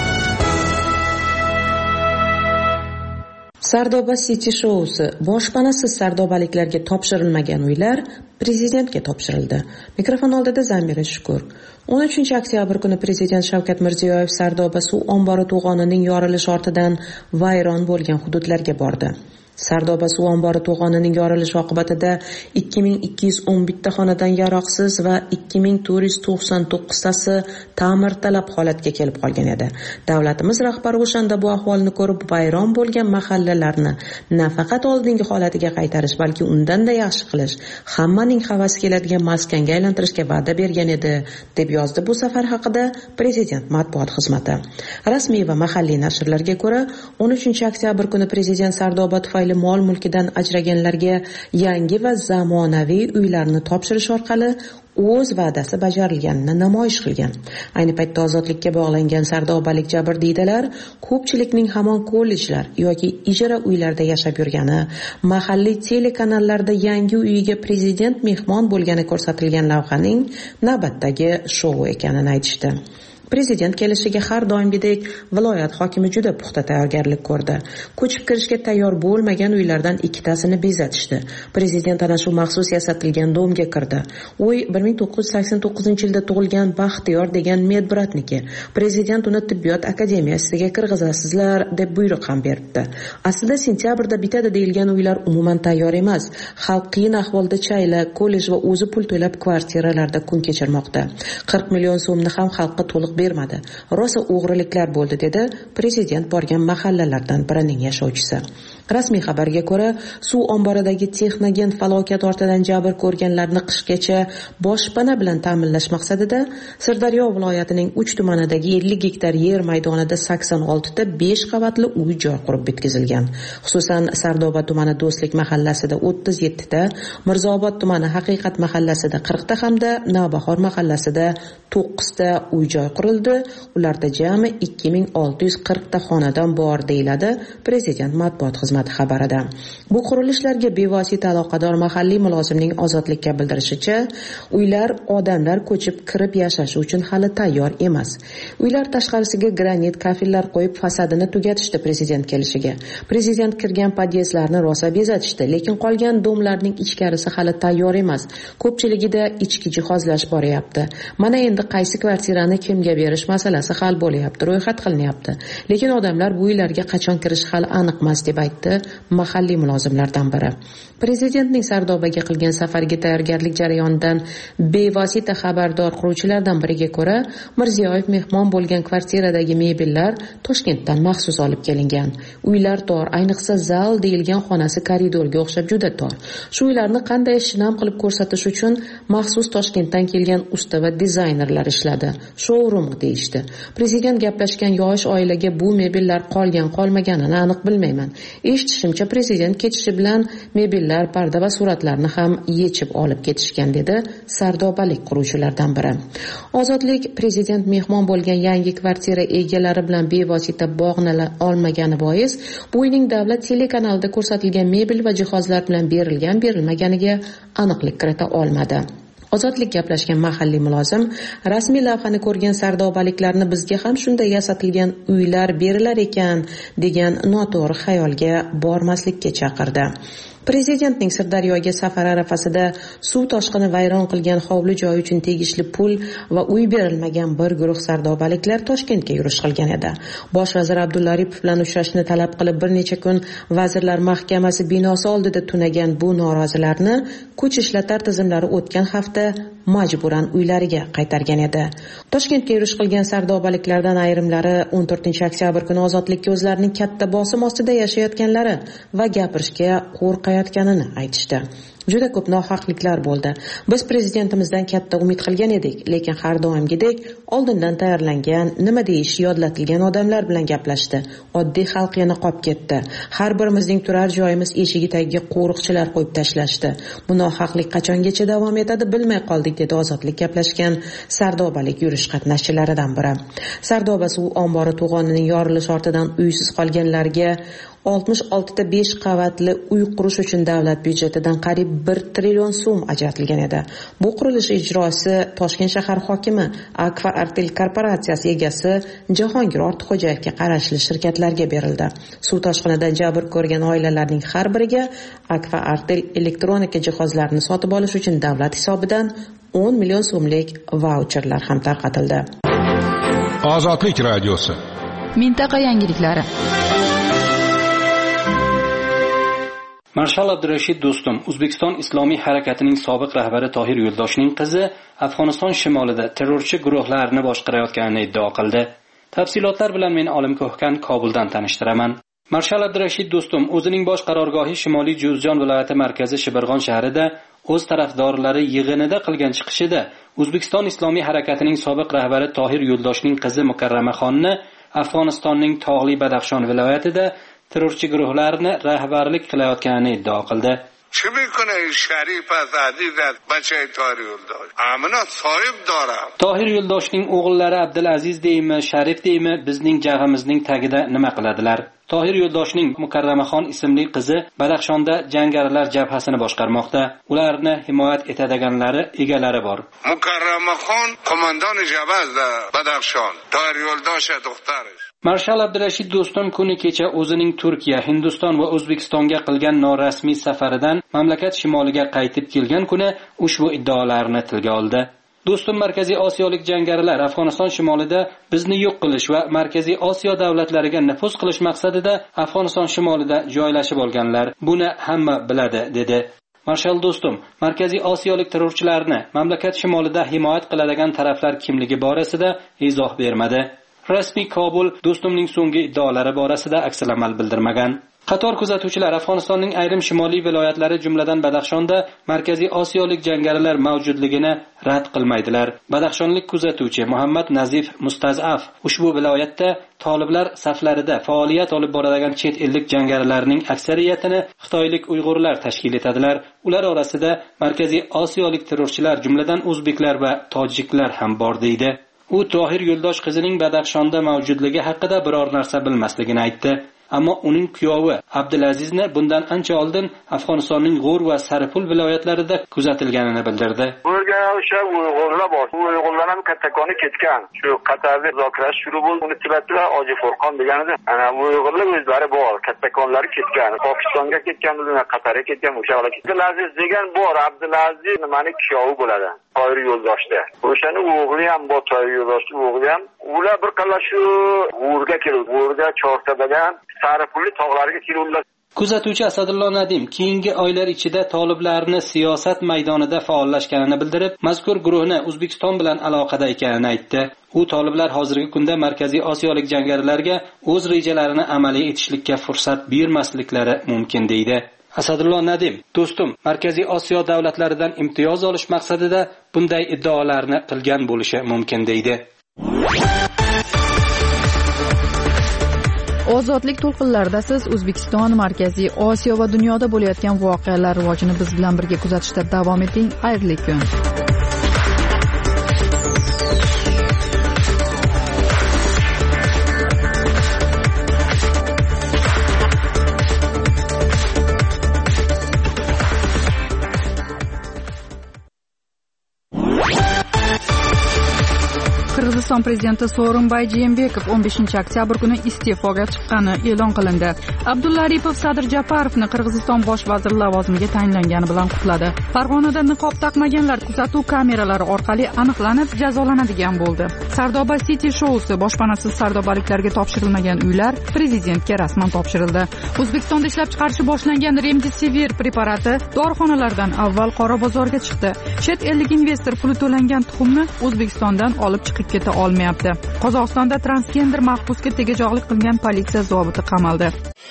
Sardoba City Show'si boshpanasiz sardobaliklarga topshirilmagan uylar prezidentga topshirildi. Mikrofon oldida Zamira Shukur. o'n uchinchi oktyabr kuni prezident Shavkat Mirziyoyev Sardoba suv ombori to'g'onining yorilishi ortidan vayron bo'lgan hududlarga bordi. Sardoba suv ombori to'g'onining yorilishi oqibatida ikki ming ikki yuz o'n bitta xonadan yaroqsiz va ikki ming to'rt yuz to'qson to'qqiztasi ta'mirtalab holatga kelib qolgan edi. Davlatimiz rahbari o'shanda bu ahvolni ko'rib, vayron bo'lgan mahallalarni nafaqat oldingi holatiga qaytarish, balki undan-da yaxshi qilish, hammaning havasi keladigan maskanga aylantirishga va'da bergan edi, deb yozdi bu safar haqida prezident matbuot xizmati. Rasmiy va mahalliy nashrlarga ko'ra, o'n uchinchi oktyabr kuni prezident Sardoba tufayli mol mulkidan ajraganlarga yangi va zamonaviy uylarni topshirish orqali o'z va'dasi bajarilganini namoyish qilgan. Ayni paytda ozodlikka bog'langan sardobalik jabrdiydalar ko'pchilikning hamon kollejlar yoki ijara uylarda yashab yurgani, mahalliy telekanallarda yangi uyiga prezident mehmon bo'lgani ko'rsatilgan lavhaning navbatdagi shou ekanini aytishdi. Prezident kelishiga har doimgidek viloyat hokimi juda puxta tayyorgarlik ko'rdi. Ko'chib kirishga tayyor bo'lmagan uylardan ikkitasini bezatishdi. Prezident ana shu maxsus yasatilgan domga kirdi. Uy bir ming to'qqiz yuz sakson to'qqizinchi yilda tug'ilgan Baxtiyor degan medbratniki. Prezident uni tibbiyot akademiyasiga kirgizasizlar deb buyruq ham berdi. Aslida sentyabrda bitadi deyilgan uylar umuman tayyor emas. Xalq qiyin ahvolda chayla, kollej va o'zi pul to'lab kvartiralarda kun kechirmoqda. qirq million so'mni ham xalqqa to'liq bermadi. Rosa o'g'riliklar bo'ldi, dedi prezident borgan mahallalardan birining yashovchisi. Rasmiy xabarga ko'ra, suv omboridagi Texnogen falokat ortidan jabr ko'rganlarni qishgacha boshpana bilan ta'minlash maqsadida Sirdaryo viloyatining uch tumanidagi ellik gektar yer maydonida sakson olti ta besh qavatli uy joy qurib bitkazilgan. Xususan, Sardoba tumani Do'stlik mahallasida o'ttiz yetti ta, Mirzaobod tumani Haqiqat mahallasida qirq ta hamda Navbahor mahallasida to'qqiz ta uy joy qurildi. Ularda jami ikki ming olti yuz qirq ta xonadon bor, deyiladi prezident matbuot xizmati xabarida. Bu qurilishlarga bevosita aloqador mahalliy mulozimning Ozodlikka bildirishicha, uylar odamlar ko'chib kirib yashashi uchun hali tayyor emas. Uylar tashqarisiga granit kafillar qo'yib fasadini tugatishdi prezident kelishiga. Prezident kirgan podyezdlarni rosa bezatishdi, lekin qolgan domlarning ichkarisi hali tayyor emas. Ko'pchiligida ichki jihozlash boryapti. Mana endi qaysi kvartirani kimga berish masalasi hal bo'lyapti, ro'yxat qilinyapti. Lekin odamlar bu uylarga qachon kirishi hali aniq emas, deb aytdi aytdi mahalliy mulozimlardan biri. Prezidentning Sardobaga qilgan safariga tayyorgarlik jarayonidan bevosita xabardor quruvchilardan biriga ko'ra, Mirziyoyev mehmon bo'lgan kvartiradagi mebellar Toshkentdan maxsus olib kelingan. Uylar tor, ayniqsa zal deyilgan xonasi koridorga o'xshab juda tor. Shu uylarni qanday shinam qilib ko'rsatish uchun maxsus Toshkentdan kelgan usta va dizaynerlar ishladi. Showroom deyishdi. Prezident gaplashgan yosh oilaga bu mebellar qolgan qolmaganini aniq bilmayman. Eshitishimcha prezident ketishi bilan mebellar, parda va suratlarni ham yechib olib ketishgan, dedi sardobalik quruvchilardan biri. Ozodlik prezident mehmon bo'lgan yangi kvartira egalari bilan bevosita bog'lana olmagani bois, bu uyning davlat telekanalida ko'rsatilgan mebel va jihozlar bilan berilgan berilmaganiga aniqlik kirita olmadi. Ozodlik gaplashgan mahalliy mulozim rasmiy lavhani ko'rgan sardobaliklarni bizga ham shunday yasatilgan uylar berilar ekan degan noto'g'ri xayolga bormaslikka chaqirdi. Prezidentning Sirdaryoga safari arafasida suv toshqini vayron qilgan hovli joy uchun tegishli pul va uy berilmagan bir guruh sardobaliklar Toshkentga yurish qilgan edi. Bosh vazir Abdulla Aripov bilan uchrashishni talab qilib bir necha kun Vazirlar Mahkamasi binosi oldida tunagan bu norozilarni kuch ishlatar tizimlari o'tgan hafta majburan uylariga qaytargan edi. Toshkentga yurish qilgan sardobaliklardan ayrimlari o'n to'rtinchi oktyabr kuni ozodlikka o'zlarining katta bosim ostida yashayotganlari va gapirishga qo'rqayotganini aytishdi. Juda ko'p nohaqliklar bo'ldi. Biz prezidentimizdan katta umid qilgan edik, lekin har doimgidek oldindan tayyorlangan, nima deyish yodlatilgan odamlar bilan gaplashdi. Oddiy xalq yana qolib ketdi. Har birimizning turar joyimiz eshigi tagiga qo'riqchilar qo'yib tashlashdi. Bu nohaqlik qachongacha davom etadi bilmay qoldik, dedi ozodlik gaplashgan sardobalik yurish qatnashchilaridan biri. Sardoba suv ombori to'g'onining yorilish ortidan uysiz qolganlarga oltmish olti ta besh qavatli uy qurish uchun davlat byudjetidan qariyb bir trillion so'm ajratilgan edi. Bu qurilish ijrosi Toshkent shahar hokimi Akfa Artel korporatsiyasi egasi Jahongir Ortiqxo'jayevga qarashli shirkatlarga berildi. Suv toshqinidan jabr ko'rgan oilalarning har biriga Akfa Artel elektronika jihozlarini sotib olish uchun davlat hisobidan o'n million so'mlik vaucherlar ham tarqatildi. Ozodlik radiosi. Mintaqa yangiliklari. Marshal Abdurashid Do'stum, O'zbekiston Islomiy harakatining sobiq rahbari Tohir Yo'ldoshning qizi Afg'oniston shimolida terrorchi guruhlarni boshqarayotganini iddao qildi. Tafsilotlar bilan men Olim Ko'hkan Kobuldan tanishtiraman. Marshal Abdurashid Do'stum o'zining bosh qarorgohi Shimoliy Juzjon viloyati markazi Shibirg'on shahrida o'z tarafdorlari yig'inida qilgan chiqishida O'zbekiston Islomiy harakatining sobiq rahbari Tohir Yo'ldoshning qizi Mukarramaxonni Afg'onistonning tog'li Badaxshon viloyatida terrorchi guruhlarni rahbarlik qilayotganini iddao qildi. چه میکنه این شریف از عزیز از بچه طاهر یلداش امنا صاحب دارم Tohir Yo'ldoshning o'g'illari Abdulaziz deymi, Sharif deymi bizning jag'imizning tagida nima qiladilar? Tohir Yo'ldoshning Mukarramaxon ismli qizi Badaxshonda jangarilar jabhasini boshqarmoqda. Ularni himoyat etadiganlari egalari bor. Mukarramaxon qo'mondon jabhasi Badaxshon, Tohir Yo'ldosh do'xtarish. Marshal Abdurashid Do'stum kuni kecha o'zining Turkiya, Hindiston va O'zbekistonga qilgan norasmiy safaridan mamlakat shimoliga qaytib kelgan kuni ushbu iddaolarni tilga oldi. Do'stum Markaziy Osiyolik jangarilar Afg'oniston shimolida bizni yo'q qilish va Markaziy Osiyo davlatlariga nufuz qilish maqsadida Afg'oniston shimolida joylashib olganlar. Buni hamma biladi, dedi. Marshal Do'stum Markaziy Osiyolik terrorchilarni mamlakat shimolida himoyat qiladigan taraflar kimligi borasida izoh bermadi. Rasmiy Kobul Do'stumning so'nggi iddaolari borasida aksil-amal bildirmagan. Qator kuzatuvchilar Afg'onistonning ayrim shimoliy viloyatlari jumladan Badaxshonda Markaziy Osiyolik jangarilar mavjudligini rad qilmaydilar. Badaxshonlik kuzatuvchi Muhammad Nazif Mustazaf ushbu viloyatda toliblar saflarida faoliyat olib boradigan chet ellik jangarilarning aksariyatini xitoylik uyg'urlar tashkil etadilar. Ular orasida Markaziy Osiyolik terrorchilar jumladan o'zbeklar va tojiklar ham bor deydi. U Tohir Yo'ldosh qizining Badaxshonda mavjudligi haqida biror narsa bilmasligini aytdi. Ammo uning kuyovi Abdulazizni bundan ancha oldin Afg'onistonning G'o'r va Saripul viloyatlarida kuzatilganini bildirdi. O'rga o'sha Uyg'urlar bor. Bu Uyg'urlar ham kattakoni ketgan. Shu Qatarda muzokaralar shuru bo'ldi. Uni Tibatda Oji Furqon deganida, ana Uyg'urlar o'zlari bor, kattakonlari ketgan. Pokistonga ketgan, Qatarga ketgan, o'sha Abdulaziz degan bor. Abdulaziz nimani kuyovi bo'ladi. Tohir Yo'ldoshda. O'shani o'g'li ham bor, Tohir Yo'ldoshning o'g'li ham. Ular bir qala shu G'o'rga keldi. G'o'rga Chortabadan Saripulli tog'lariga keldilar. Kuzatuvchi Asadullo Nadim keyingi oylar ichida toliblarni siyosat maydonida faollashganini bildirib, mazkur guruhni O'zbekiston bilan aloqada ekanini aytdi. U toliblar hozirgi kunda Markaziy Osiyolik jangarilarga o'z rejalarini amalga etishlikka fursat bermasliklari mumkin deydi. Asadullo Nadim: "Do'stim, Markaziy Osiyo davlatlaridan imtiyoz olish maqsadida bunday iddaolarni qilgan bo'lishi mumkin" deydi. Ozodlik to'lqinlarida siz O'zbekiston, Markaziy Osiyo va dunyoda bo'layotgan voqealar rivojini biz bilan birga kuzatishda davom eting. Xayrli kun. Qirg'iziston prezidenti Sooronbay Jeenbekov o'n beshinchi oktyabr kuni iste'foga chiqqani e'lon qilindi. Abdulla Aripov Sadir Japarovni Qirg'iziston bosh vaziri lavozimiga tayinlangani bilan qutladi. Farg'onada niqob taqmaganlar kuzatuv kameralari orqali aniqlanib jazolanadigan bo'ldi. Sardoba City shousi boshpanasiz sardobaliklarga topshirilmagan uylar prezidentga rasman topshirildi. O'zbekistonda ishlab chiqarishi boshlangan Remdesivir preparati dorixonalardan avval qora bozorga chiqdi. Chet ellik investor puli to'langan tuxumni O'zbekistondan olib chiqib keta olmayapti. Qozog'istonda transgender mahbusga tegajog'lik qilgan politsiya zobiti qamaldi.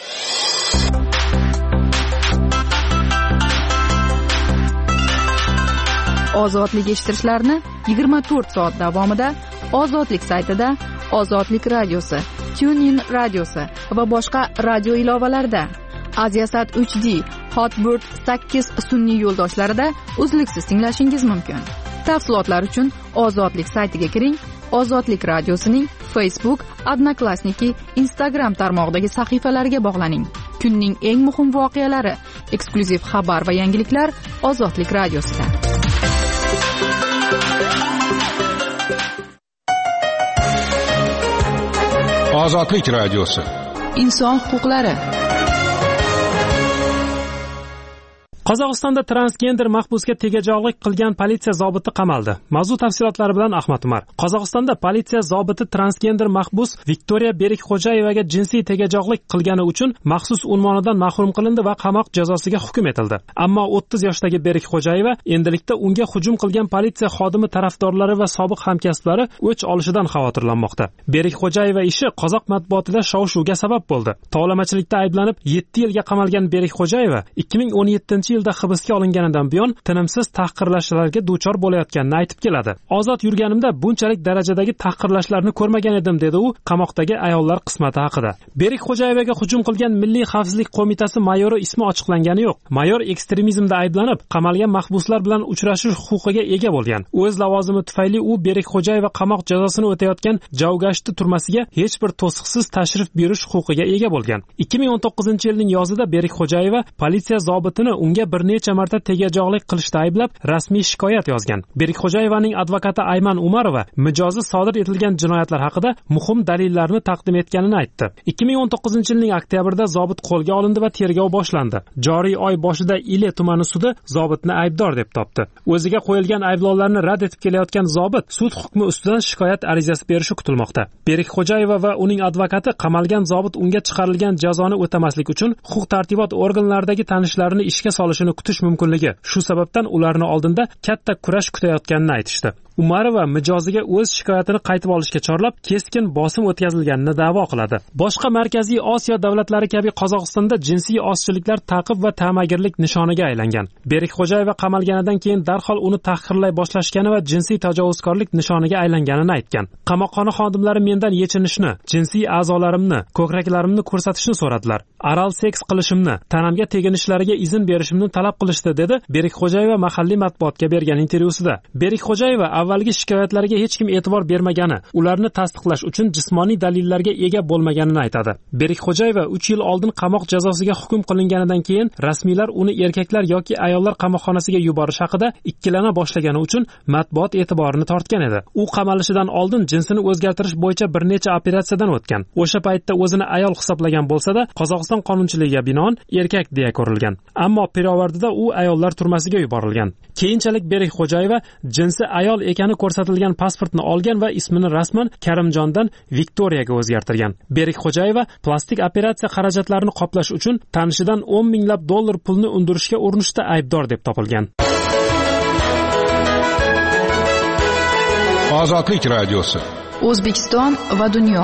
Ozodlik eshittirishlarni yigirma to'rt soat davomida Ozodlik saytida, Ozodlik radiosi, TuneIn radiosi va boshqa radio ilovalarida, Aziasat uch D, Hotbird sakkiz sun'iy yo'ldoshlarida uzluksiz tinglashingiz mumkin. Tafsilotlar uchun Ozodlik saytiga kiring. Ozodlik radiosining Facebook, Odnoklassniki, Instagram tarmog'idagi sahifalariga bog'laning. Kunning eng muhim voqealari, eksklyuziv xabar va yangiliklar Ozodlik radiosida. Ozodlik radiosi. Inson huquqlari. Qozog'istonda transgender mahbusga tegajog'lik qilgan politsiya zobiti qamaldi. Mavzu tafsilotlari bilan Ahmad Umar. Qozog'istonda politsiya zobiti transgender mahbus Viktoriya Berikxo'jayevaga jinsiy tegajog'lik qilgani uchun maxsus unvonidan mahrum qilindi va qamoq jazosiga hukm etildi. Ammo o'ttiz yoshdagi Berikxo'jayeva endilikda unga hujum qilgan politsiya xodimi tarafdorlari va sobiq hamkasblari o'ch olishidan xavotirlanmoqda. Berikxo'jayeva ishi qozoq matbuotida shov-shuvga sabab bo'ldi. Tovlamachilikda ayblanib yetti yilga qamalgan Berikxo'jayeva ikki ming o'n yettinchi yilda hibsga olinganidan buyon tinimsiz tahqirlashlarga duchor bo'layotganini aytib keladi. Ozod yurganimda bunchalik darajadagi tahqirlashlarni ko'rmagan edim, dedi u qamoqdagi ayollar qismati haqida. Berikxo'jayevaga hujum qilgan Milliy xavfsizlik qo'mitasi mayori ismi ochiqlangani yo'q. Mayor ekstremizmda ayblanib, qamalgan mahbuslar bilan uchrashish huquqiga ega bo'lgan. O'z lavozimi tufayli u Berikxo'jayeva qamoq jazosini o'tayotgan Javgashti turmasiga hech bir to'siqsiz tashrif buyurish huquqiga ega bo'lgan. ikki ming o'n to'qqizinchi yilning yozida Berikxo'jayeva politsiya zobitini unga bir necha marta tegajog'lik qilishda ayblab rasmiy shikoyat yozgan. Berikxo'jayevaning advokati Ayman Umarova mijozi sodir etilgan jinoyatlar haqida muhim dalillarni taqdim etganini aytdi. ikki ming o'n to'qqizinchi yilning oktyabrida zobit qo'lga olindi va tergov boshlandi. Joriy oy boshida Ile tumani sudi zobitni aybdor deb topdi. O'ziga qo'yilgan ayblovlarni rad etib kelayotgan zobit sud hukmi ustidan shikoyat arizasi berishi kutilmoqda. Berikxo'jayeva va uning advokati qamalgan zobit unga chiqarilgan jazoni o'tamaslik uchun huquq-tartibot organlaridagi tanishlarini ishga solishini kutish mumkinligi, shu sababdan ularni oldinda katta kurash kutayotganini aytishdi. Umarova mijoziga o'z shikoyatini qaytib olishga chorlab, keskin bosim o'tkazilganini da'vo qiladi. Boshqa Markaziy Osiyo davlatlari kabi Qozog'istonda jinsiy ozchiliklar ta'qib va ta'magirlik nishoniga aylangan. Berikxo'jayeva qamalganidan keyin darhol uni tahqirlay boshlashgani va jinsiy tajovuzkorlik nishoniga aylanganini aytgan. Qamoqxona xodimlari mendan yechinishni, jinsiy a'zolarimni, ko'kraklarimni ko'rsatishni so'radilar. Oral seks qilishimni, tanamga teginishlariga izn berishimni talab qilishdi, dedi Berikxo'jayeva mahalliy matbuotga bergan intervyusida. Berikxo'jayeva avvalgi shikoyatlariga hech kim e'tibor bermagani, ularni tasdiqlash uchun jismoniy dalillarga ega bo'lmaganini aytadi. Berikxo'jayeva uch yil oldin qamoq jazosiga hukm qilinganidan keyin rasmiylar uni erkaklar yoki ayollar qamoqxonasiga yuborish haqida ikkilana boshlagani uchun matbuot e'tiborini tortgan edi. U qamalishidan oldin jinsini o'zgartirish bo'yicha bir necha operatsiyadan o'tgan. O'sha paytda o'zini ayol hisoblagan bo'lsa-da, Qozog'iston qonunchiligiga binoan erkak deya ko'rilgan. Ammo pirovardida u ayollar turmasiga yuborilgan. Keyinchalik Berikxo'jayeva jinsi ayol ekani ko'rsatilgan pasportni olgan va ismini rasman Karimjondan Viktoriyaga o'zgartirgan. Berik Xo'jayeva plastik operatsiya xarajatlarini qoplash uchun tanishidan o'n minglab dollar pulni undirishga urinishda aybdor deb topilgan. Ozodlik radiosi. O'zbekiston va dunyo.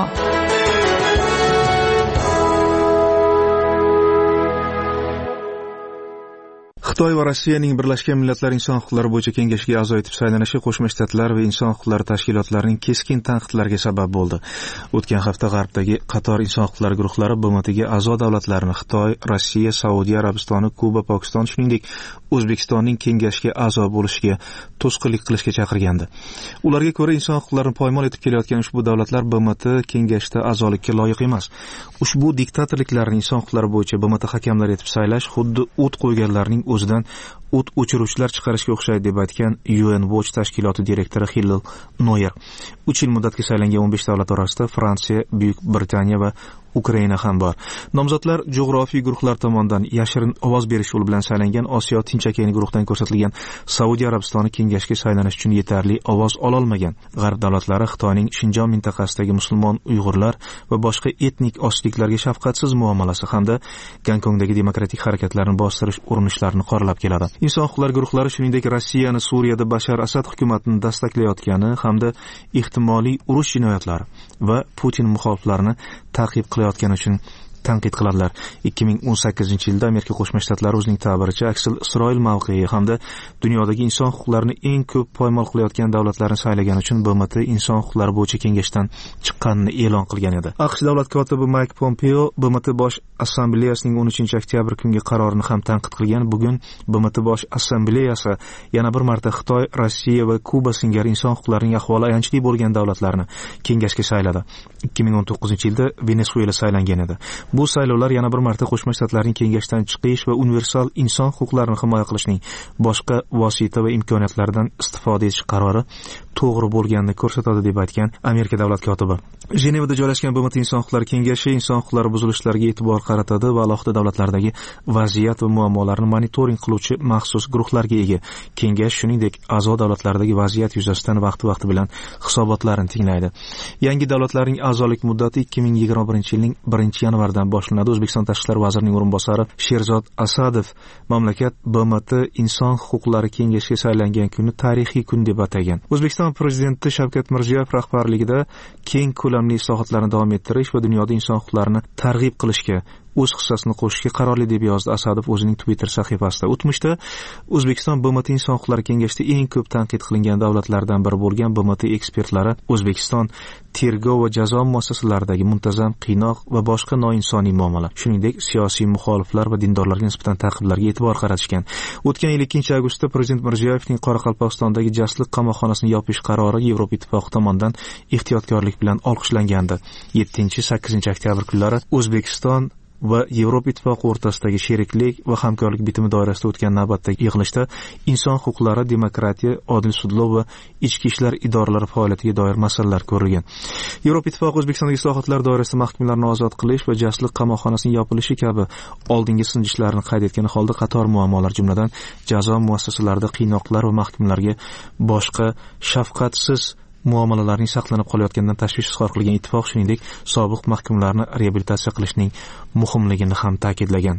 Xitoy va Rossiyaning Birlashgan Millatlar Inson huquqlari bo'yicha kengashiga a'zo etib saylanishi Qo'shma Shtatlar va inson huquqlari tashkilotlarining keskin tanqidlariga sabab bo'ldi. O'tgan hafta G'arbdagi qator inson huquqlari guruhlari B M Tga a'zo davlatlarni Xitoy, Rossiya, Saudiya Arabistoni, Kuba, Pokiston, shuningdek O'zbekistonning kengashga a'zo bo'lishiga to'sqinlik qilishga chaqirgandi. Ularga ko'ra, inson huquqlarini poymol etib kelayotgan ushbu davlatlar B M T kengashda a'zolikka loyiq emas. Ushbu diktatorliklarni inson huquqlari bo'yicha B M T hakamlari etib saylash xuddi o't qo'yganlarning o'zidan o't o'chiruvchilar chiqarishga o'xshaydi deb aytgan U N Watch tashkiloti direktori Hillel Noyer. uch yil muddatga saylangan o'n besh davlat orasida Fransiya, Buyuk Britaniya va Ukraina ham bor. Nomzodlar jo'g'rofiy guruhlar tomonidan yashirin ovoz berish yo'li bilan saylangan Osiyo Tinch okeani guruhidan ko'rsatilgan Saudiya Arabistoni kengashga saylanish uchun yetarli ovoz ola olmagan. G'arb davlatlari Xitoyning Shinjon mintaqasidagi musulmon Uyg'urlar va boshqa etnik osiyliklarga shafqatsiz muomalasi hamda Gonkongdagi demokratik harakatlarni bostirish urinishlarini qoralab keladi. Inson huquqlari guruhlari shuningdek Rossiyani Suriyada Bashar Asad hukumatini dastaklayotgani hamda ehtimoliy urush jinoyatlari va Putin muxoliflarini ta'qib qilayotgani uchun tanqid qiladilar. ikki ming o'n sakkizinchi yilda Amerika Qo'shma Shtatlari o'zining ta'biricha aksil Isroil mavqei hamda dunyodagi inson huquqlarini eng ko'p poymol qilayotgan davlatlarni saylagan uchun B M T inson huquqlari bo'yicha kengashdan chiqqanini e'lon qilgan edi. AQSh davlat kotibi Mike Pompeo B M T bosh assambleyasining o'n uchinchi oktyabr kungi qarorini ham tanqid qilgan. Bugun B M T bosh assambleyasi yana bir marta Xitoy, Rossiya va Kuba singari inson huquqlarining ahvoli ayanchli bo'lgan davlatlarni kengashga sayladi. ikki ming o'n to'qqizinchi yilda Venesuela saylangan edi. Bu saylovlar yana bir marta Qo'shma Shtatlarning kengashdan chiqish va universal inson huquqlarini himoya qilishning boshqa vosita va imkoniyatlaridan istifoda etish qarori to'g'ri bo'lganini ko'rsatadi deb aytgan Amerika davlat kotibi. Jenevada joylashgan B M T inson huquqlari kengashi inson huquqlari buzilishlariga e'tibor qaratadi va alohida davlatlardagi vaziyat va muammolarni monitoring qiluvchi maxsus guruhlarga ega. Kengash shuningdek a'zo davlatlardagi vaziyat yuzasidan vaqti-vaqti bilan hisobotlarni tinglaydi. Yangi davlatlarning a'zolik muddati ikki ming yigirma birinchi yilning birinchi yanvardan boshlanadi. O'zbekiston tashqi ishlar vazirining o'rinbosari Sherzod Asadov mamlakat B M T inson huquqlari kengashiga saylangan kunni tarixiy kun deb atagan. O'zbekiston prezidenti Shavkat Mirziyoyev rahbarligida keng ko'lamli islohotlarni davom ettirish va dunyoda inson huquqlarini targ'ib qilishga o'z hissasini qo'shishga qarorli deb yozdi Asadov o'zining Twitter sahifasida. O'tmishda O'zbekiston B M T inson huquqlari kengashida eng ko'p tanqid qilingan davlatlardan biri bo'lgan B M T ekspertlari O'zbekiston tergov va jazo muassasalaridagi muntazam qiynoq va boshqa noinsoniy muomala, shuningdek siyosiy muxoliflar va dindorlarga nisbatan ta'qiblarga e'tibor qaratishgan. O'tgan yil ikkinchi avgustda Prezident Mirziyoyevning Qoraqalpog'istondagi jasliq qamoqxonasini yopish qarori Yevropa Ittifoqi tomonidan ehtiyotkorlik bilan olqishlangan. yettinchi sakkizinchi oktyabr kunlari O'zbekiston va Yevropa Ittifoqi o'rtasidagi sheriklik va hamkorlik bitimi doirasida o'tgan navbatdagi yig'ilishda inson huquqlari, demokratiya, odil sudlov va ichki ishlar idoralari faoliyatiga doir masalalar ko'rilgan. Yevropa Ittifoqi O'zbekistondagi islohotlar doirasida mahkumlarni ozod qilish va jasliq qamoqxonasining yopilishi kabi oldingi sinjishlarni qayd etgan holda qator muammolar, jumladan jazo muassasalarida qiynoqlar va mahkumlarga boshqa shafqatsiz muomalalarning saqlanib qolayotganidan tashvish izhor qilgan ittifoq shuningdek sobiq mahkumlarni reabilitatsiya qilishning muhimligini ham ta'kidlagan.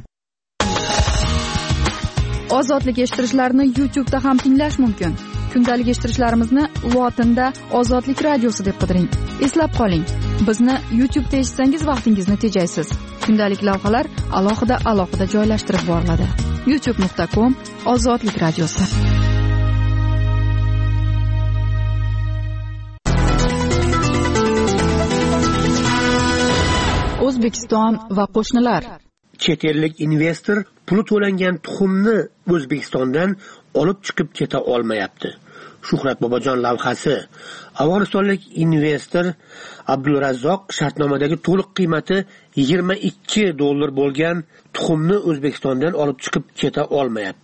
Ozodlik eshittirishlarni YouTube'da ham tinglash mumkin. Kundalik eshittirishlarimizni lotinda Ozodlik radiosi deb qidiring. Eslab qoling, bizni YouTube'da eshitsangiz vaqtingizni tejaysiz. Kundalik lavhalar alohida alohida joylashtirib boriladi. youtube nuqta com Ozodlik radiosi. O'zbekiston va qo'shnilar. Chet ellik investor puli to'langan tuxumni O'zbekistondan olib chiqib keta olmayapti. Shuhrat Bobojon lavhasi. Afg'onistonlik investor Abdulrazzoq shartnomadagi to'liq qiymati yigirma ikki dollar bo'lgan tuxumni O'zbekistondan olib chiqib keta olmayapti.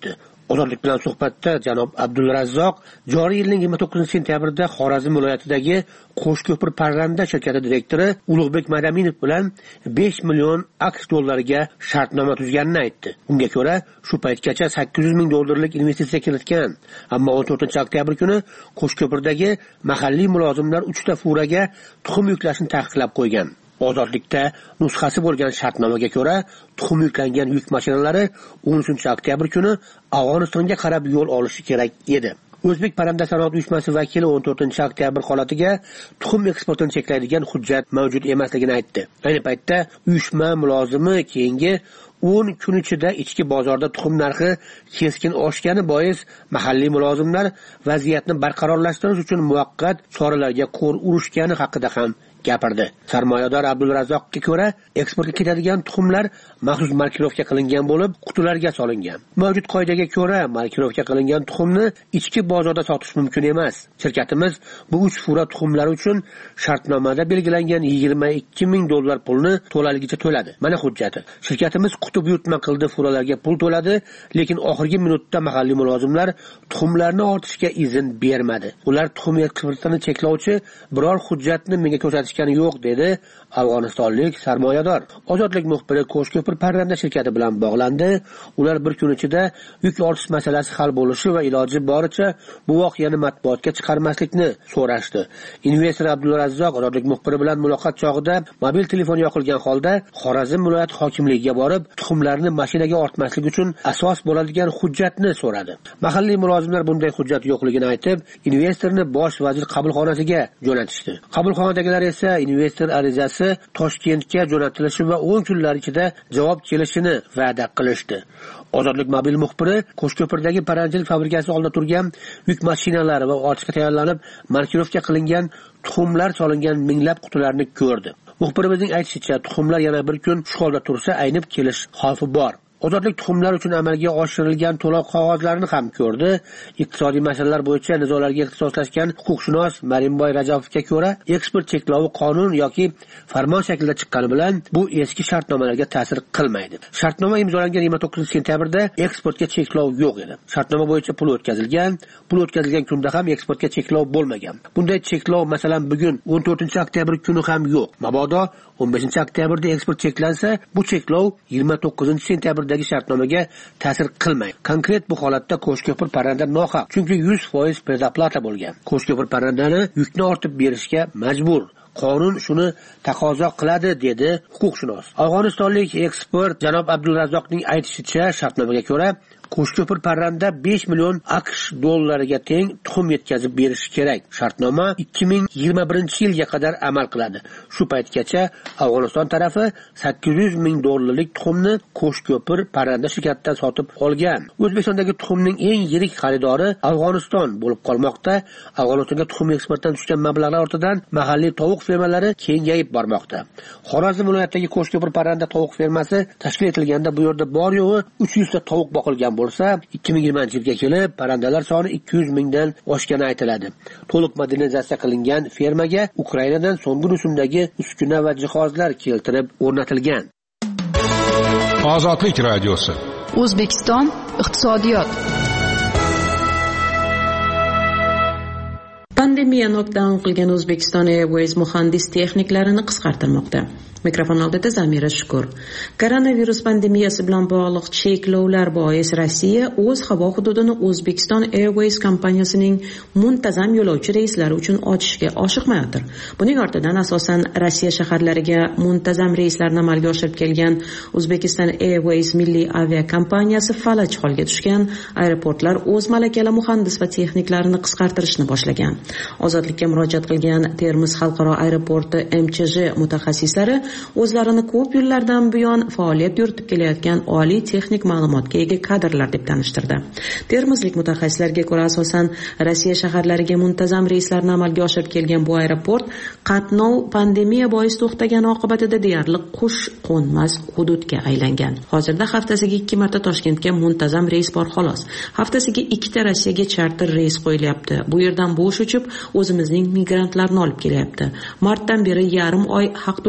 Ozodlik bilan suhbatda janob Abdulrazzoq joriy yilning yigirma to'qqizinchi sentyabrda Xorazm viloyatidagi Qo'shko'pir parranda shirkati direktori Ulug'bek Madaminov bilan besh million aqsh dollariga shartnoma tuzganini aytdi. Unga ko'ra, shu paytgacha sakkiz yuz ming dollarlik investitsiya kiritgan, ammo o'n to'rtinchi oktyabr kuni Qo'shko'pirdagi mahalliy mulozimlar uchta furaga tuxum yuklashni taqiqlab qo'ygan. Ozodlikda nusxasi bo'lgan shartnomaga ko'ra, tuxum yuklangan yuk mashinalari o'n uchinchi oktyabr kuni Afg'onistonga qarab yo'l olishi kerak edi. O'zbek parranda sanoat uyushmasi vakili o'n to'rtinchi oktyabr holatiga tuxum eksportini cheklaydigan hujjat mavjud emasligini aytdi. Ayni paytda uyushma mulozimi keyingi o'n kun ichida ichki bozorda tuxum narxi keskin oshgani bois mahalliy mulozimlar vaziyatni barqarorlashtirish uchun muvaqqat choralarga qo'l urishgani haqida ham gapirdi. Sarmoyador Abdulrazzoqga ko'ra, eksportga ketadigan tuxumlar maxsus markirovka qilingan bo'lib, qutilarga solingan. Mavjud qoidaga ko'ra, markirovka qilingan tuxumni ichki bozorda sotish mumkin emas. Shirkatimiz bu uch fura tuxumlar uchun shartnomada belgilangan yigirma ikki ming dollar pulni to'laligicha to'ladi. Mana hujjati. Shirkatimiz qutib yutma qildi, furalarga pul to'ladi, lekin oxirgi minutda mahalliy mulozimlar tuxumlarni ortishga izn bermadi. Ular tuxum eksportini cheklovchi biror hujjatni menga ko'rsatdi yo'q, dedi afg'onistonlik sarmoyador. Ozodlik muxbiri Qo'shko'pir parranda shirkati bilan bog'landi. Ular bir kun ichida yuk ortish masalasi hal bo'lishi va iloji boricha bu voqeani matbuotga chiqarmaslikni so'rashdi. Investor Abdulrazzoq ozodlik muxbiri bilan muloqot chog'ida mobil telefon yoqilgan holda Xorazm viloyat hokimligiga borib, tuxumlarni mashinaga ortmaslik uchun asos bo'ladigan hujjatni so'radi. Mahalliy mulozimlar bunday hujjat yo'qligini aytib, investorni bosh vazir qabulxonasiga jo'natishdi. Qabulxonadagilar esa investor arizasi Toshkentga jo'natilishi va o'n kunlar ichida javob kelishini va'da qilishdi. Ozodlik mobil muxbiri Qo'shko'pirdagi parrandachilik fabrikasi oldida turgan yuk mashinalari va ortishga tayyorlanib markirovka qilingan tuxumlar solingan minglab qutilarni ko'rdi. Muxbirimizning aytishicha, tuxumlar yana bir kun shu holda tursa aynib kelish xavfi bor. Ozodlik tuxumlar uchun amalga oshirilgan to'lov qog'ozlarini ham ko'rdi. Iqtisodiy masalalar bo'yicha nizolarga ixtisoslashgan huquqshunos Marimboy Rajabovga ko'ra, eksport cheklovi qonun yoki farmon shaklida chiqqani bilan bu eski shartnomalarga ta'sir qilmaydi. Shartnoma imzolangan yigirma to'qqizinchi sentyabrda eksportga cheklov yo'q edi. Shartnoma bo'yicha pul o'tkazilgan, pul o'tkazilgan kunda ham eksportga cheklov bo'lmagan. Bunday cheklov masalan bugun o'n to'rtinchi oktyabr kuni ham yo'q. Mabodo o'n beshinchi oktyabrda eksport cheklansa, bu cheklov yigirma to'qqizinchi sentyabrdagi shartnomaga ta'sir qilmaydi. Konkret bu holatda Qo'shko'pir parranda nohaq, chunki yuz foiz prezaplata bo'lgan. Qo'shko'pir parrandani yukni ortib berishga majbur. Qonun shuni taqozo qiladi, dedi huquqshunos. Afg'onistonlik ekspert janob Abdulrazzoqning aytishicha, shartnomaga ko'ra Qo'shko'pir parranda besh million aqsh dollariga teng tuxum yetkazib berishi kerak. Shartnoma ikki ming yigirma birinchi yilga qadar amal qiladi. Shu paytgacha Afg'oniston tarafi sakkiz yuz ming dollarlik tuxumni Qo'shko'pir parranda shirkatidan sotib olgan. O'zbekistondagi tuxumning eng yirik xaridori Afg'oniston bo'lib qolmoqda. Afg'onistonga tuxum eksportdan tushgan mablag'lar ortidan mahalliy tovuq fermalari kengayib bormoqda. Xorazm viloyatidagi Qo'shko'pir parranda tovuq fermasi tashkil etilganda bu yerda bor yo'g'i uch yuz ta tovuq boqilgan bo'lsa, ikki ming yigirmanchi yilga kelib parrandalar soni ikki yuz mingdan oshgani aytiladi. To'liq modernizatsiya qilingan fermaga Ukrainadan so'nggi rusumdagi uskuna va jihozlar keltirib o'rnatilgan. Ozodlik radiosi. O'zbekiston iqtisodiyot. Pandemiya knockdown qilgan O'zbekiston Airways muhandis texniklarini qisqartirmoqda. Mikrofon oldida Zamira Shukur. Koronavirus pandemiyasi bilan bog'liq cheklovlar bois Rossiya o'z havo hududini O'zbekiston Airways kompaniyasining muntazam yo'lovchi reyslari uchun ochishga oshiqmayotir. Buning ortidan asosan Rossiya shaharlariga muntazam reyslarni amalga oshirib kelgan O'zbekiston Airways milliy aviakompaniyasi falaj holga tushgan. Aeroportlar o'z malakali muhandis va texniklarini qisqartirishni boshlagan. Ozodlikka murojaat qilgan Termiz xalqaro aeroporti M Ch J mutaxassislari o'zlarini ko'p yillardan buyon faoliyat yuritib kelayotgan oliy texnik ma'lumotga ega kadrlar deb tanishtirdi. Termizlik mutaxassislarga ko'ra, asosan Rossiya shaharlariga muntazam reyslarni amalga oshirib kelgan bu aeroport qatnov pandemiya bois to'xtagani oqibatida deyarli qush qo'nmas hududga aylangan. Hozirda haftasiga ikki marta Toshkentga muntazam reys bor xolos. Haftasiga ikkita Rossiyaga charter reys qo'yilyapti. Bu yerdan bo'sh uchib o'zimizning migrantlarni olib kelyapti. Martdan beri yarim oy haq to'lanmaydigan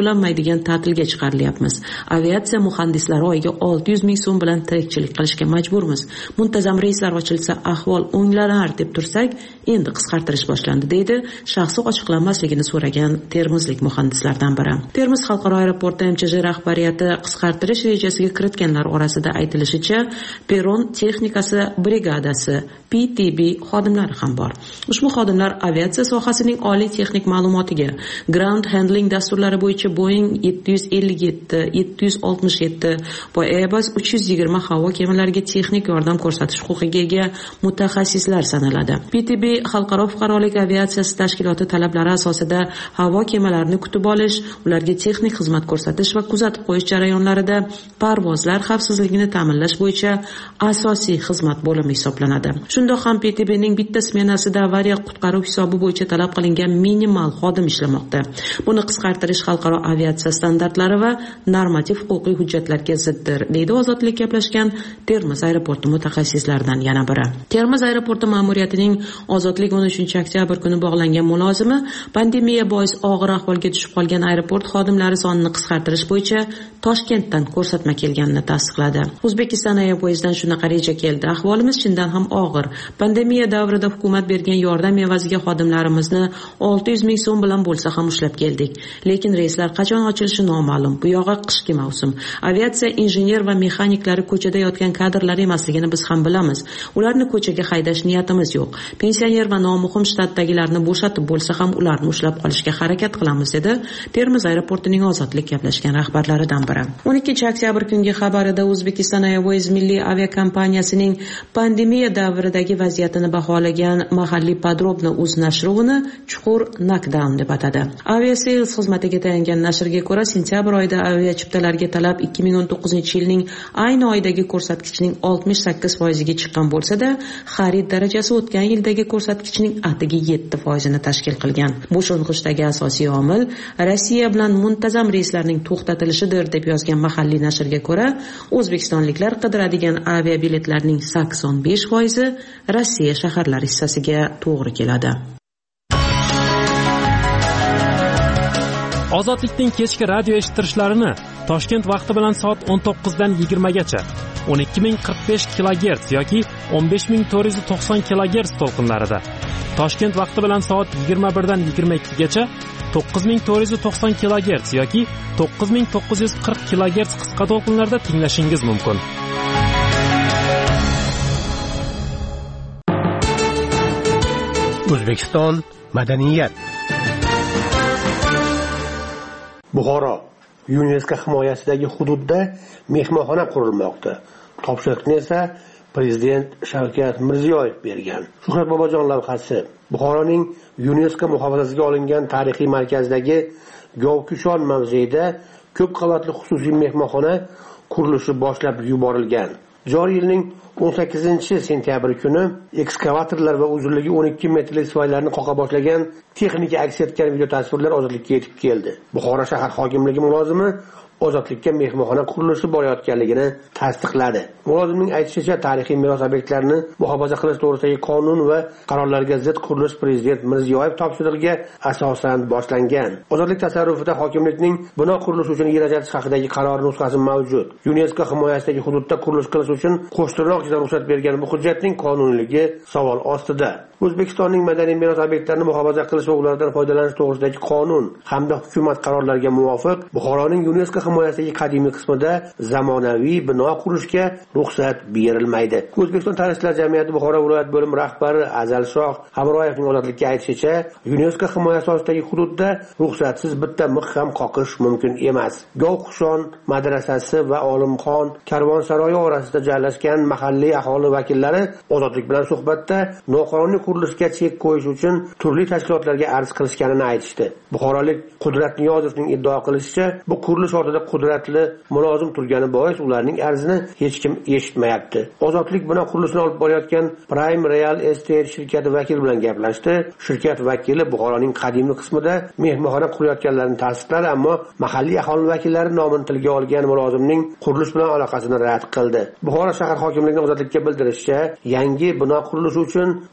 bo'lgan ta'tilga chiqarilyapmiz. Aviatsiya muhandislari oyiga olti yuz ming so'm bilan tirikchilik qilishga majburmiz. Muntazam reyslar ochilsa ahvol o'nglanar deb tursak, endi qisqartirish boshlandi, deydi shaxsi ochiqlanmasligini so'ragan termizlik muhandislardan biri. Termiz xalqaro aeroporti M Ch J rahbariyati qisqartirish rejasiga kiritganlar orasida aytilishicha, peron texnikasi brigadasi P T B xodimlari ham bor. Ushbu xodimlar aviatsiya sohasining oliy texnik ma'lumotiga, ground handling dasturlari bo'yicha Boeing yetti yuz ellik yetti, yetti yuz oltmish yetti va Airbus uch yuz yigirma havo kemalariga texnik yordam ko'rsatish huquqiga ega mutaxassislar sanaladi. P T B xalqaro fuqarolik aviatsiyasi tashkiloti talablari asosida havo kemalarini kutib olish, ularga texnik xizmat ko'rsatish va kuzatib qo'yish jarayonlarida parvozlar xavfsizligini ta'minlash bo'yicha asosiy xizmat bo'limi hisoblanadi. Shundoq ham P T Bning bitta smenasida avariya qutqaruv hisobi bo'yicha talab qilingan minimal xodim ishlamoqda. Buni qisqartirish xalqaro aviatsiya standartlari va normativ huquqiy hujjatlarga ziddir, deydi ozodlik gaplashgan Termiz aeroporti mutaxassislaridan yana biri. Termiz aeroporti ma'muriyatining ozodlik o'n uchinchi oktyabr kuni bog'langan mulozimi pandemiya bois og'ir ahvolga tushib qolgan aeroport xodimlari sonini qisqartirish bo'yicha Toshkentdan ko'rsatma kelganini tasdiqladi. O'zbekiston Airways'dan shunaqa reja keldi. Ahvolimiz chindan ham og'ir. Pandemiya davrida hukumat bergan yordam evaziga xodimlarimizni olti yuz ming so'm bilan bo'lsa ham ushlab keldik. Lekin reyslar qachon ochilishi noma'lum. Bu yog'i qishki mavsum. Aviatsiya injener va mexaniklari ko'chada yotgan kadrlar emasligini biz ham bilamiz. Ularni ko'chaga haydash niyatimiz yo'q. Pensioner va nomuhim shtatdagilarni bo'shatib bo'lsa ham ularni ushlab qolishga harakat qilamiz, dedi Termiz aeroportining ozodlik gaplashgan rahbarlaridan biri. o'n ikkinchi oktyabr kungi xabarida O'zbekiston Airways milliy aviakompaniyasining pandemiya davridagi vaziyatini baholagan mahalliy Podrobno uz nashri uni chuqur knockdown deb atadi. Aviasales xizmatiga tayangan nashrga ko'ra, sentyabr oyida avia chiptalarga talab ikki ming o'n to'qqizinchi yilning ayni oydagi ko'rsatkichning oltmish sakkiz foiziga chiqqan bo'lsa-da, xarid darajasi o'tgan yildagi ko'rsatkichning atigi yetti foizini tashkil qilgan. Bu sho'ng'ishdagi asosiy omil Rossiya bilan muntazam reyslarning to'xtatilishidir, deb yozgan mahalliy nashrga ko'ra, o'zbekistonliklar qidiradigan aviabiletlarning sakson besh foizi Rossiya shaharlari hissasiga to'g'ri keladi. Ozodlikning kechki radio eshittirishlarini Toshkent vaqti bilan soat o'n to'qqizdan yigirmagacha o'n ikki ming qirq besh kilogerts yoki o'n besh ming to'rt yuz to'qson kilogerts to'lqinlarida, Toshkent vaqti bilan soat yigirma birdan yigirma ikkigacha to'qqiz ming to'rt yuz to'qson kilogerts yoki to'qqiz ming to'qqiz yuz qirq kilogerts qisqa to'lqinlarda tinglashingiz mumkin. O'zbekiston madaniyat. Buxoro UNESCO himoyasidagi hududda mehmonxona qurilmoqda. Topshiriqni esa Prezident Shavkat Mirziyoyev bergan. Shuhrat Bobojon lavhasi. Buxoroning UNESCO muhofazasiga olingan tarixiy markazdagi Govkushon mavzeida ko'p qavatli xususiy mehmonxona qurilishi boshlab yuborilgan. Joriy yilning o'n sakkizinchi sentyabr kuni ekskavatorlar va uzunligi o'n ikki metrlik soylarni qoqa boshlagan texnika aks etgan video tasvirlar ozodlikka yetib keldi. Buxoro shahar hokimligi mulozimi ozodlikka mehmonxona qurilishi borayotganligini tasdiqladi. Mulozimning aytishicha, tarixiy meros obyektlarini muhofaza qilish to'g'risidagi qonun va qarorlarga zid qurilish Prezident Mirziyoyev topshirig'iga asosan boshlangan. Ozodlik tasarrufida hokimlikning bino qurilishi uchun yer ajratish haqidagi qaror nusxasi mavjud. UNESCO himoyasidagi hududda qurilish qilish uchun qo'shtirnoqchida ruxsat bergan bu hujjatning qonuniyligi savol ostida. O'zbekistonning madaniy meros obyektlarini muhofaza qilish va ulardan foydalanish to'g'risidagi qonun hamda hukumat qarorlariga muvofiq Buxoroning UNESCO himoyasidagi qadimiy qismida zamonaviy bino qurishga ruxsat berilmaydi. O'zbekiston tarixchilar jamiyati Buxoro viloyat bo'limi rahbari Azalshoh Hamroyevning ozodlikka aytishicha, UNESCO himoyasi ostidagi hududda ruxsatsiz bitta mix ham qoqish mumkin emas. Govkushon madrasasi va Olimxon karvonsaroyi orasida joylashgan mahalliy aholi vakillari ozodlik bilan suhbatda noqonuniy qurilishga chek qo'yish uchun turli tashkilotlarga arz qilishganini aytishdi. Buxorolik Qudrat Niyozovning iddao qilishicha, bu qurilish ortida qudratli mulozim turgani bois ularning arzini hech kim eshitmayapti. Ozodlik bino qurilishini olib borayotgan Prime Real Estate shirkati vakili bilan gaplashdi. Shirkat vakili Buxoroning qadimiy qismida mehmonxona qurayotganlarini tasdiqladi, ammo mahalliy aholi vakillari nomini tilga olgan mulozimning qurilish bilan aloqasini rad qildi. Buxoro shahar hokimligining ozodlikka bildirishicha, yangi bino qurilishi uchun O'zbekiston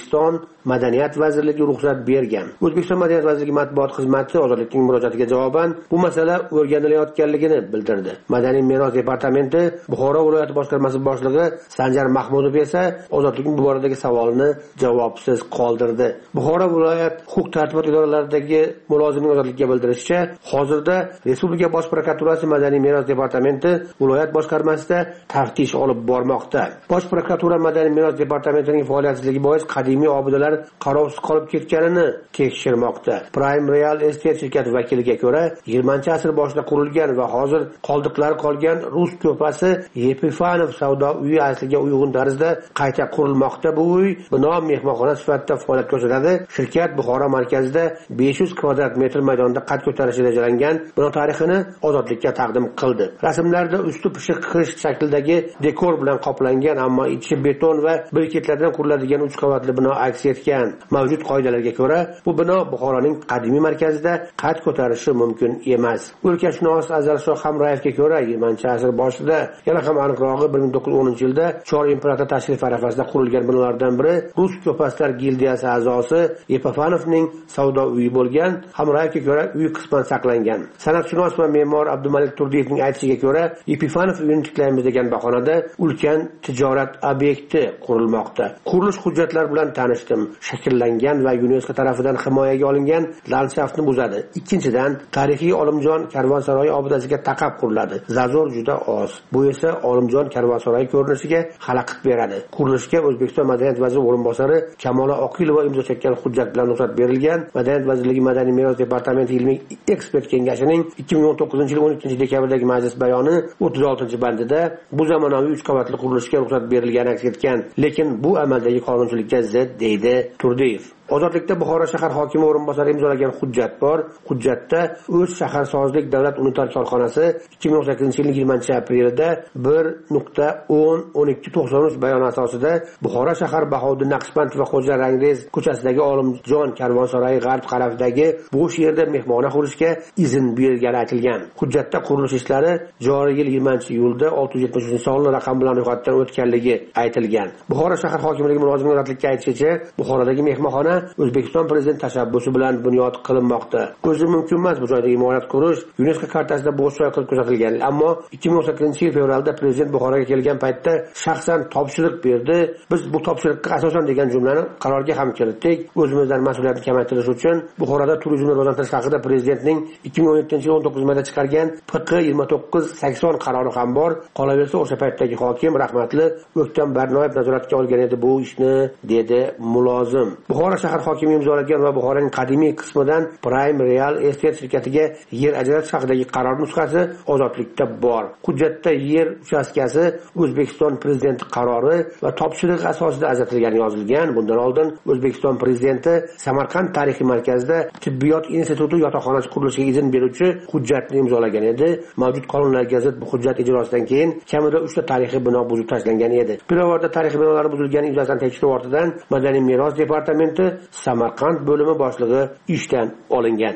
O'zbekiston Madaniyat vazirligi ruxsat bergan. O'zbekiston Madaniyat vazirligi matbuot xizmati Ozodlikning murojaatiga javoban bu masala o'rganilayotganligini bildirdi. Madaniy meros departamenti Buxoro viloyati boshqarmasi boshlig'i Sanjar Mahmudov esa Ozodlikning bu boradagi savolini javobsiz qoldirdi. Buxoro viloyat huquq tartibot idoralaridagi mulozimning Ozodlikka bildirishicha, hozirda Respublika bosh prokuraturasi Madaniy meros departamenti viloyat boshqarmasida taftish olib bormoqda. Bosh prokuratura Madaniy meros departamentining faoliyatsizligi bois qadimiy obidalar qarovsiz qolib ketganini tekshirmoqda. Prime Real Estate shirkati vakiliga ko'ra, yigirmanchi asr boshida qurilgan va hozir qoldiqlari qolgan Rus ko'pasi Epifanov savdo uyi asliga uyg'un tarzda qayta qurilmoqda. Bu uy bino mehmonxona sifatida faoliyat ko'rsatadi. Shirkat Buxoro markazida besh yuz kvadrat metr maydonda qad ko'tarishi rejalangan bino tarixini Ozodlikka taqdim qildi. Rasmlarda usti pishiq qirish shaklidagi dekor bilan qoplangan, ammo ichi beton va briketlardan quriladigan uch qavatli bino aks etgan. Mavjud qoidalarga ko'ra, bu bino Buxoroning qadimiy markazida qad ko'tarishi mumkin emas. O'lkashunos Azalshoh Hamroyevga ko'ra, yigirmanchi asr boshida, yana ham aniqrog'i bir ming to'qqiz yuz o'ninchi yilda Chor imperator tashrif arafasida qurilgan binolardan biri Rus ko'paslar gildiyasi a'zosi Epifanovning savdo uyi bo'lgan. Hamroyevga ko'ra, uy qisman saqlangan. San'atshunos va me'mor Abdumalik Turdiyevning aytishiga ko'ra, Epifanov uyini tiklaymiz degan bahonada ulkan tijorat obyekti qurilmoqda. Qurilish hujjatlari bilan tanishdim. Shakllangan va UNESCO tarafidan himoyaga olingan landshaftni buzadi. Ikkinchidan, tarixiy Olimjon karvonsaroyi obidasiga taqab quriladi. Zazor juda oz. Bu esa Olimjon karvonsaroyi ko'rinishiga xalaqit beradi. Qurilishga O'zbekiston Madaniyat vaziri o'rinbosari Kamola Oqilova imzo chekkan hujjat bilan ruxsat berilgan. Madaniyat vazirligi Madaniy meros departamenti ilmiy ekspert kengashining ikki ming o'n to'qqizinchi yil o'n ikkinchi dekabrdagi majlis bayoni o'ttiz oltinchi bandida bu zamonaviy uch qavatli qurilishga ruxsat berilgani aks etgan, lekin bu amaldagi qonunchilikka zid, deydi Turdiyev. Ozodlikda Buxoro shahar hokimi o'rinbosari imzolagan hujjat bor. Hujjatda O'z shaharsozlik davlat unitar korxonasi ikki ming o'n sakkizinchi yilning yigirmanchi aprelida bir nuqta o'n o'n ikki to'qson uch bayoni asosida Buxoro shahar Bahodir Naqshband va Xo'ja Rangrez ko'chasidagi Olimjon karvonsaroyi g'arb tarafidagi bo'sh yerda mehmona qurishga izn berilgani aytilgan. Hujjatda qurilish ishlari joriy yil yigirmanchi iyulda olti yuz yetmish uchinchi sonli raqam bilan ro'yxatdan o'tganligi aytilgan. Buxoro shahar hokimligi mulozimining Ozodlikka aytishicha, Buxorodagi mehmonxona O'zbekiston prezident tashabbusi bilan bunyod qilinmoqda. O'zi mumkin emas bu joyda imorat qurish UNESCO kartasida bo'sh joy qilib ko'rsatilgan. Ammo ikki ming o'n sakkizinchi yil fevralda prezident Buxoroga kelgan paytda shaxsan topshiriq berdi. Biz bu topshiriqqa asosan degan jumlani qarorga ham kiritdik. O'zimizdan mas'uliyatni kamaytirish uchun Buxoroda turizmni rivojlantirish haqida prezidentning ikki ming o'n yettinchi yil o'n to'qqiz mayda chiqargan P Q yigirma to'qqiz sakson qarori ham bor. Qolaversa o'sha paytdagi hokim rahmatli O'ktam Barnoyev nazoratga olgan edi bu ishni, dedi mulozim. Buxoro shahar hokimi imzolagan va Buxoroning qadimiy qismidan Prime Real Estate shirkatiga yer ajratish haqidagi qaror nusxasi Ozodlikda bor. Hujjatda yer uchastkasi O'zbekiston prezidenti qarori va topshiriq asosida ajratilgani yozilgan. Bundan oldin O'zbekiston prezidenti Samarqand tarixiy markazida tibbiyot instituti yotoqxonasi qurilishiga izn beruvchi hujjatni imzolagan edi. Mavjud qonunlarga zid bu hujjat ijrosidan keyin kamida uchta tarixiy bino buzib tashlangan edi. Pirovardda tarixiy binolar buzilgani yuzasidan tekshiruv ortidan Madaniy meros departamenti Samarqand bo'limi boshlig'i ishdan olingan.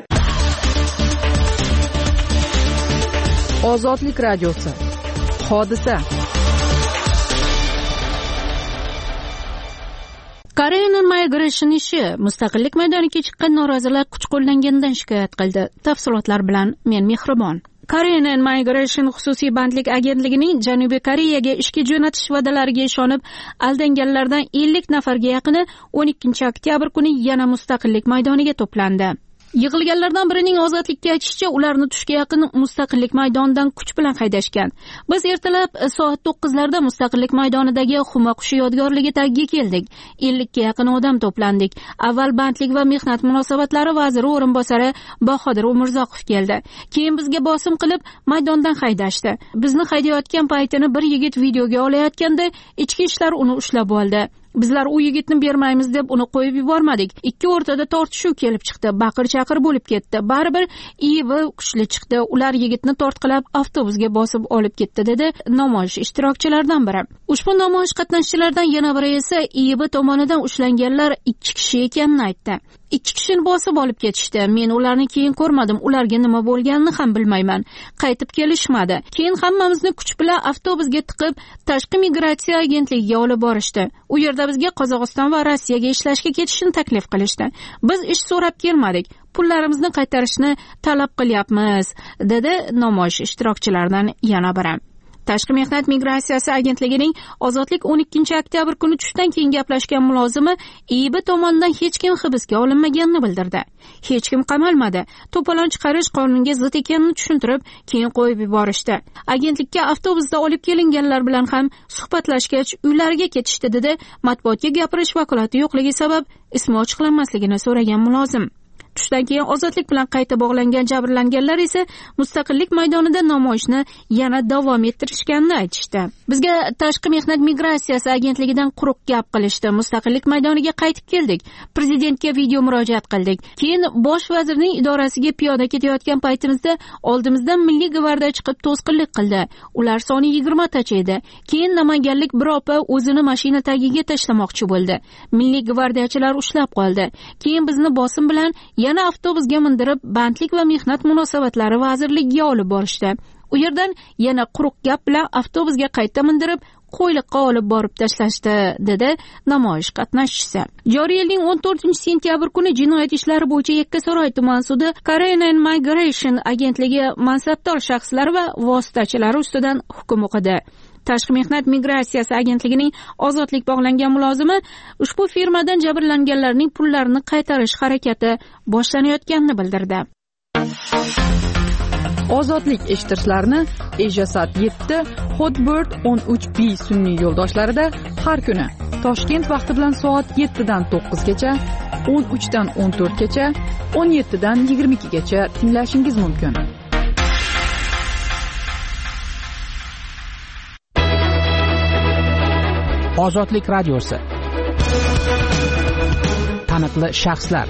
Ozodlik radiosi. Hodisa. Korean Migration ishi mustaqillik maydoniga chiqqan norozilar kuch qo'llanganidan shikoyat qildi. Tafsilotlar bilan men Mehribon. Korean Migration xususiy bandlik agentligining Janubiy Koreyaga ishga jo'natish va'dalariga ishonib aldanganlardan ellik nafarga yaqini o'n ikkinchi oktyabr kuni yana mustaqillik maydoniga to'plandi. Yig'ilganlardan birining Ozodlikka aytishicha, ularni tushga yaqin mustaqillik maydonidan kuch bilan haydashgan. Biz ertalab soat to'qqizlarda mustaqillik maydonidagi Xuma qushi yodgorligi tagiga keldik. ellikka yaqin odam to'plandik. Avval bandlik va mehnat munosabatlari vaziri o'rinbosari Bahodir Umurzoqov keldi. Keyin bizga bosim qilib maydondan haydashdi. Bizni haydayotgan paytini bir yigit videoga olayotganda ichki ishlar uni ushlab oldi. Bizlar u yigitni bermaymiz deb uni qo'yib yubormadik. Ikki o'rtada tortishuv kelib chiqdi. Baqir-chaqir bo'lib ketdi. Baribir ivi kuchli chiqdi. Ular yigitni tortqilab avtobusga bosib olib ketdi, dedi namoyish ishtirokchilaridan biri. Ushbu namoyish qatnashchilaridan yana biri esa ivi tomonidan ushlanganlar ikki kishi ekanini aytdi. ikki kishini bosib olib ketishdi. Men ularni keyin ko'rmadim. Ularga nima bo'lganini ham bilmayman. Qaytib kelishmadi. Keyin hammamizni kuch bilan avtobusga tiqib, tashqi migratsiya agentligiga olib borishdi. U yerda bizga Qozog'iston va Rossiyaga ishlashga ketishni taklif qilishdi. Biz ish so'rab kelmadik. Pullarimizni qaytarishni talab qilyapmiz, dedi namoyish ishtirokchilaridan yana biri. Tashqi mehnat migratsiyasi agentligining Ozodlik o'n ikkinchi oktyabr kuni tushdan keyin gaplashgan mulozimi I I B tomonidan hech kim hibsga olinmaganini bildirdi. Hech kim qamalmadi. To'polon chiqarish qonunga zid ekanini tushuntirib, keyin qo'yib yuborishdi. Agentlikka avtobusda olib kelinganlar bilan ham suhbatlashgach, uylariga ketishdi, dedi matbuotga gapirish vakolati yo'qligi sabab ismi ochiqlanmasligini so'ragan mulozim. Tushdan keyin ozodlik bilan qayta bog'langan jabrlanganlar esa Mustaqillik maydonida namoyishni yana davom ettirishganini aytishdi. Bizga tashqi mehnat migratsiyasi agentligidan quruq gap qilishdi. Mustaqillik maydoniga qaytib keldik. Prezidentga video murojaat qildik. Keyin bosh vazirning idorasiga piyoda ketayotgan paytimizda oldimizdan Milliy gvardiya chiqib to'sqinlik qildi. Ular soni yigirma tacha edi. Keyin namanganlik bir opa o'zini mashina tagiga tashlamoqchi bo'ldi. Milliy gvardiyachilar ushlab qoldi. Keyin bizni bosim bilan yana avtobusga mindirib, bandlik va mehnat munosabatlari vazirligiga olib borishdi. U yerdan yana quruq gap bilan avtobusga qayta mindirib, qo'yliqqa olib borib tashlashdi, dedi namoyish qatnashchisi. Joriy yilning o'n to'rtinchi sentyabr kuni jinoyat ishlari bo'yicha Yakkasaroy tuman sudi Korean and Migration agentligi mansabdor shaxslar va vositachilari ustidan hukm o'qidi. Tashqi mehnat migratsiyasi agentligining ozodlik bog'langan mulozimi ushbu firmadan jabrlanganlarning pullarini qaytarish harakati boshlanayotganini bildirdi. Ozodlik eshitishlarini Ejasat yetti, Hotbird o'n uch B sun'iy yo'ldoshlarida har kuni Toshkent vaqti bilan soat yettidan to'qqizgacha, o'n uchdan o'n to'rtgacha, o'n yettidan yigirma ikkigacha tinglashingiz mumkin. Ozodlik radiosi. Taniqli shaxslar.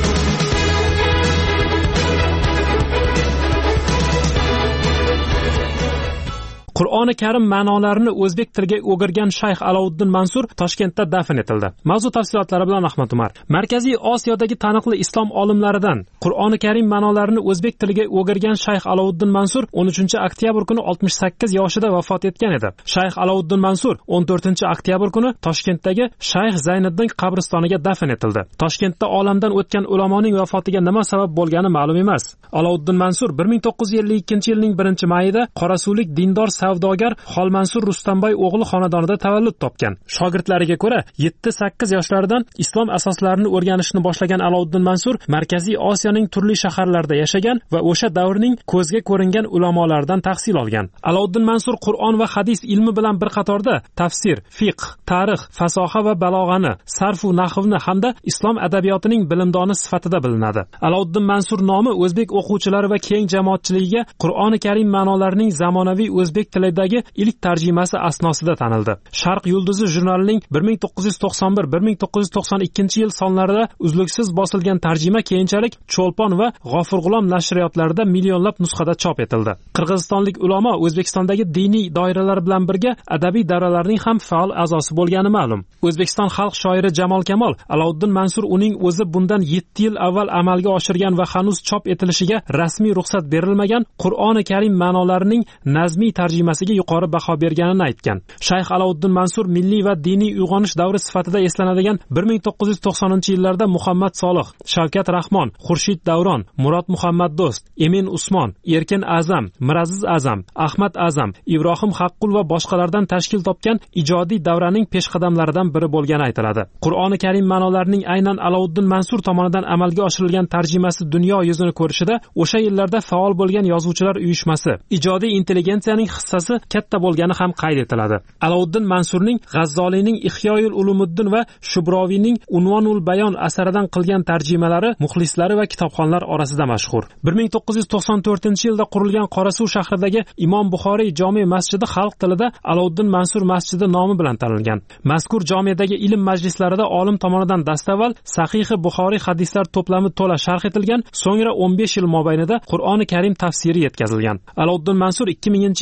Qur'oni Karim ma'nolarini o'zbek tiliga o'girgan Shayx Alovuddin Mansur Toshkentda dafn etildi. Mavzu tafsilotlari bilan Ahmad Umar. Markaziy Osiyodagi taniqli islom olimlaridan Qur'oni Karim ma'nolarini o'zbek tiliga o'girgan Shayx Alovuddin Mansur o'n uchinchi oktyabr kuni oltmish sakkiz yoshida vafot etgan edi. Shayx Alovuddin Mansur o'n to'rtinchi oktyabr kuni Toshkentdagi Shayx Zayniddin qabristoniga dafn etildi. Toshkentda olamdan o'tgan ulamoning vafotiga nima sabab bo'lgani ma'lum emas. Alovuddin Mansur bir ming to'qqiz yuz ellik ikkinchi yilning birinchi mayida Qorasuvlik dindor savdogar Xolmansur Rustamboy o'g'li xonadonida tavallud topgan. Shogirdlariga ko'ra yetti sakkiz yoshlaridan islom asoslarini o'rganishni boshlagan Alovuddin Mansur Markaziy Osiyoning turli shaharlarida yashagan va o'sha davrning ko'zga ko'ringan ulamolaridan tahsil olgan. Alovuddin Mansur Qur'on va hadis ilmi bilan bir qatorda tafsir, fiqh, tarix, fasoha va balog'ani, sarf va nahvni hamda islom adabiyotining bilimdoni sifatida bilinadi. Alovuddin Mansur nomi o'zbek o'quvchilari va keng jamoatchiligiga Qur'oni Karim ma'nolarining zamonaviy o'zbek tilidagi ilk tarjimasi asnosida tanildi. Sharq yulduzi jurnalining bir ming to'qqiz yuz to'qson bir bir ming to'qqiz yuz to'qson ikkinchi yil sonlarida uzluksiz bosilgan tarjima keyinchalik Cho'lpon va G'ofurg'ulom nashriyotlarida millionlab nusxada chop etildi. Qirg'izistonlik ulamo O'zbekistondagi diniy doiralar bilan birga adabiy davralarning ham faol a'zosi bo'lgani ma'lum. O'zbekiston xalq shoiri Jamol Kamol Alovuddin Mansur uning o'zi bundan yetti yil avval amalga oshirgan va hanuz chop etilishiga rasmiy ruxsat berilmagan Qur'oni Karim ma'nolarining nazmiy tarjimasiga yuqori baho berganini aytgan. Shayx Alovuddin Mansur milliy va diniy uyg'onish davri sifatida eslanadigan bir ming to'qqiz yuz to'qsoninchi yillarda Muhammad Solih, Shavkat Rahmon, Xurshid Davron, Murod Muhammad Do'st, Emin Usmon, Erkin Azam, Miraziz Azam, Ahmad Azam, Ibrohim Haqqul va boshqalardan tashkil topgan ijodiy davraning peshqadamlaridan biri bo'lgani aytiladi. Qur'oni Karim ma'nolarining aynan Alovuddin Mansur tomonidan amalga oshirilgan tarjimasi dunyo yuzini ko'rishida o'sha yillarda faol bo'lgan yozuvchilar uyushmasi, ijodiy intelligensiyaning hissasi katta bo'lgani ham qayd etiladi. Alovuddin Mansurning G'azzoliyning Ihyoyul Ulumuddin va Shubroviyning Unvonul Bayon asaridan qilgan tarjimalari muxlislari va kitobxonlar orasida mashhur. bir ming to'qqiz yuz to'qson to'rtinchi yilda qurilgan Qorasuv shahridagi Imom Buxoriy jome masjidi xalq tilida Alovuddin Mansur masjidi nomi bilan tanilgan. Mazkur jomedagi ilm majlislarida olim tomonidan dastavval Sahih Buxoriy hadislar to'plami to'la sharh etilgan, so'ngra o'n besh yil mobaynida Qur'oni Karim tafsiri yetkazilgan. Alovuddin Mansur ikki minginchi yilda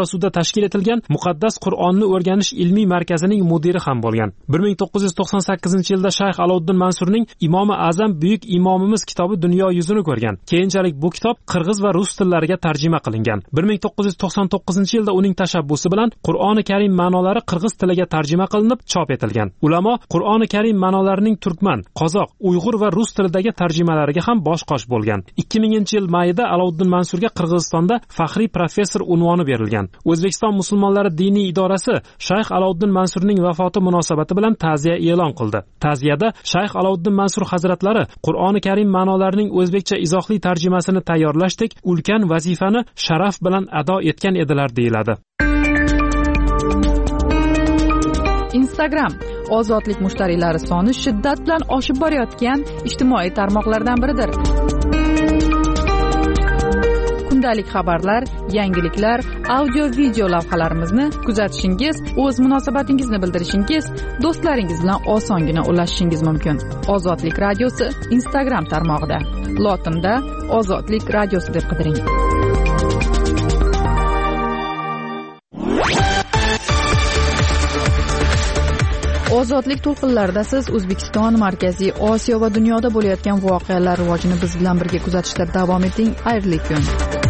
Qorasuvda tashkil etilgan Muqaddas Qur'onni o'rganish ilmiy markazining mudiri ham bo'lgan. bir ming to'qqiz yuz to'qson sakkizinchi yilda Shayx Alovuddin Mansurning Imomi Azam buyuk imomimiz kitobi dunyo yuzini ko'rgan. Keyinchalik bu kitob qirg'iz va rus tillariga tarjima qilingan. bir ming to'qqiz yuz to'qson to'qqizinchi yilda uning tashabbusi bilan Qur'oni Karim ma'nolari qirg'iz tiliga tarjima qilinib chop etilgan. Ulamo Qur'oni Karim ma'nolarining turkman, qozoq, uyg'ur va rus tilidagi tarjimalariga ham bosh-qosh bo'lgan. ikki minginchi yil mayida Alovuddin Mansurga Qirg'izistonda faxriy professor unvoni berilgan. O'zbekiston musulmonlari diniy idorasi Shayx Alovuddin Mansurning vafoti munosabati bilan ta'ziya e'lon qildi. Ta'ziyada Shayx Alovuddin Mansur hazratlari Qur'oni Karim ma'nolarining o'zbekcha izohli tarjimasini tayyorlashdek ulkan vazifani sharaf bilan ado etgan edilar deyiladi. Instagram ozodlik mushtariylari soni shiddat bilan oshib borayotgan ijtimoiy tarmoqlardan biridir. Kundalik xabarlar, yangiliklar, audio video lavhalarimizni kuzatishingiz, o'z munosabatingizni bildirishingiz, do'stlaringiz bilan osongina ulashishingiz mumkin. Ozodlik radiosi Instagram tarmog'ida. Lotinda Ozodlik radiosi deb qidiring. Ozodlik to'lqinlarida siz O'zbekiston, Markaziy Osiyo va dunyoda bo'layotgan voqealar rivojini biz bilan birga kuzatishda davom eting. Xayrli kun.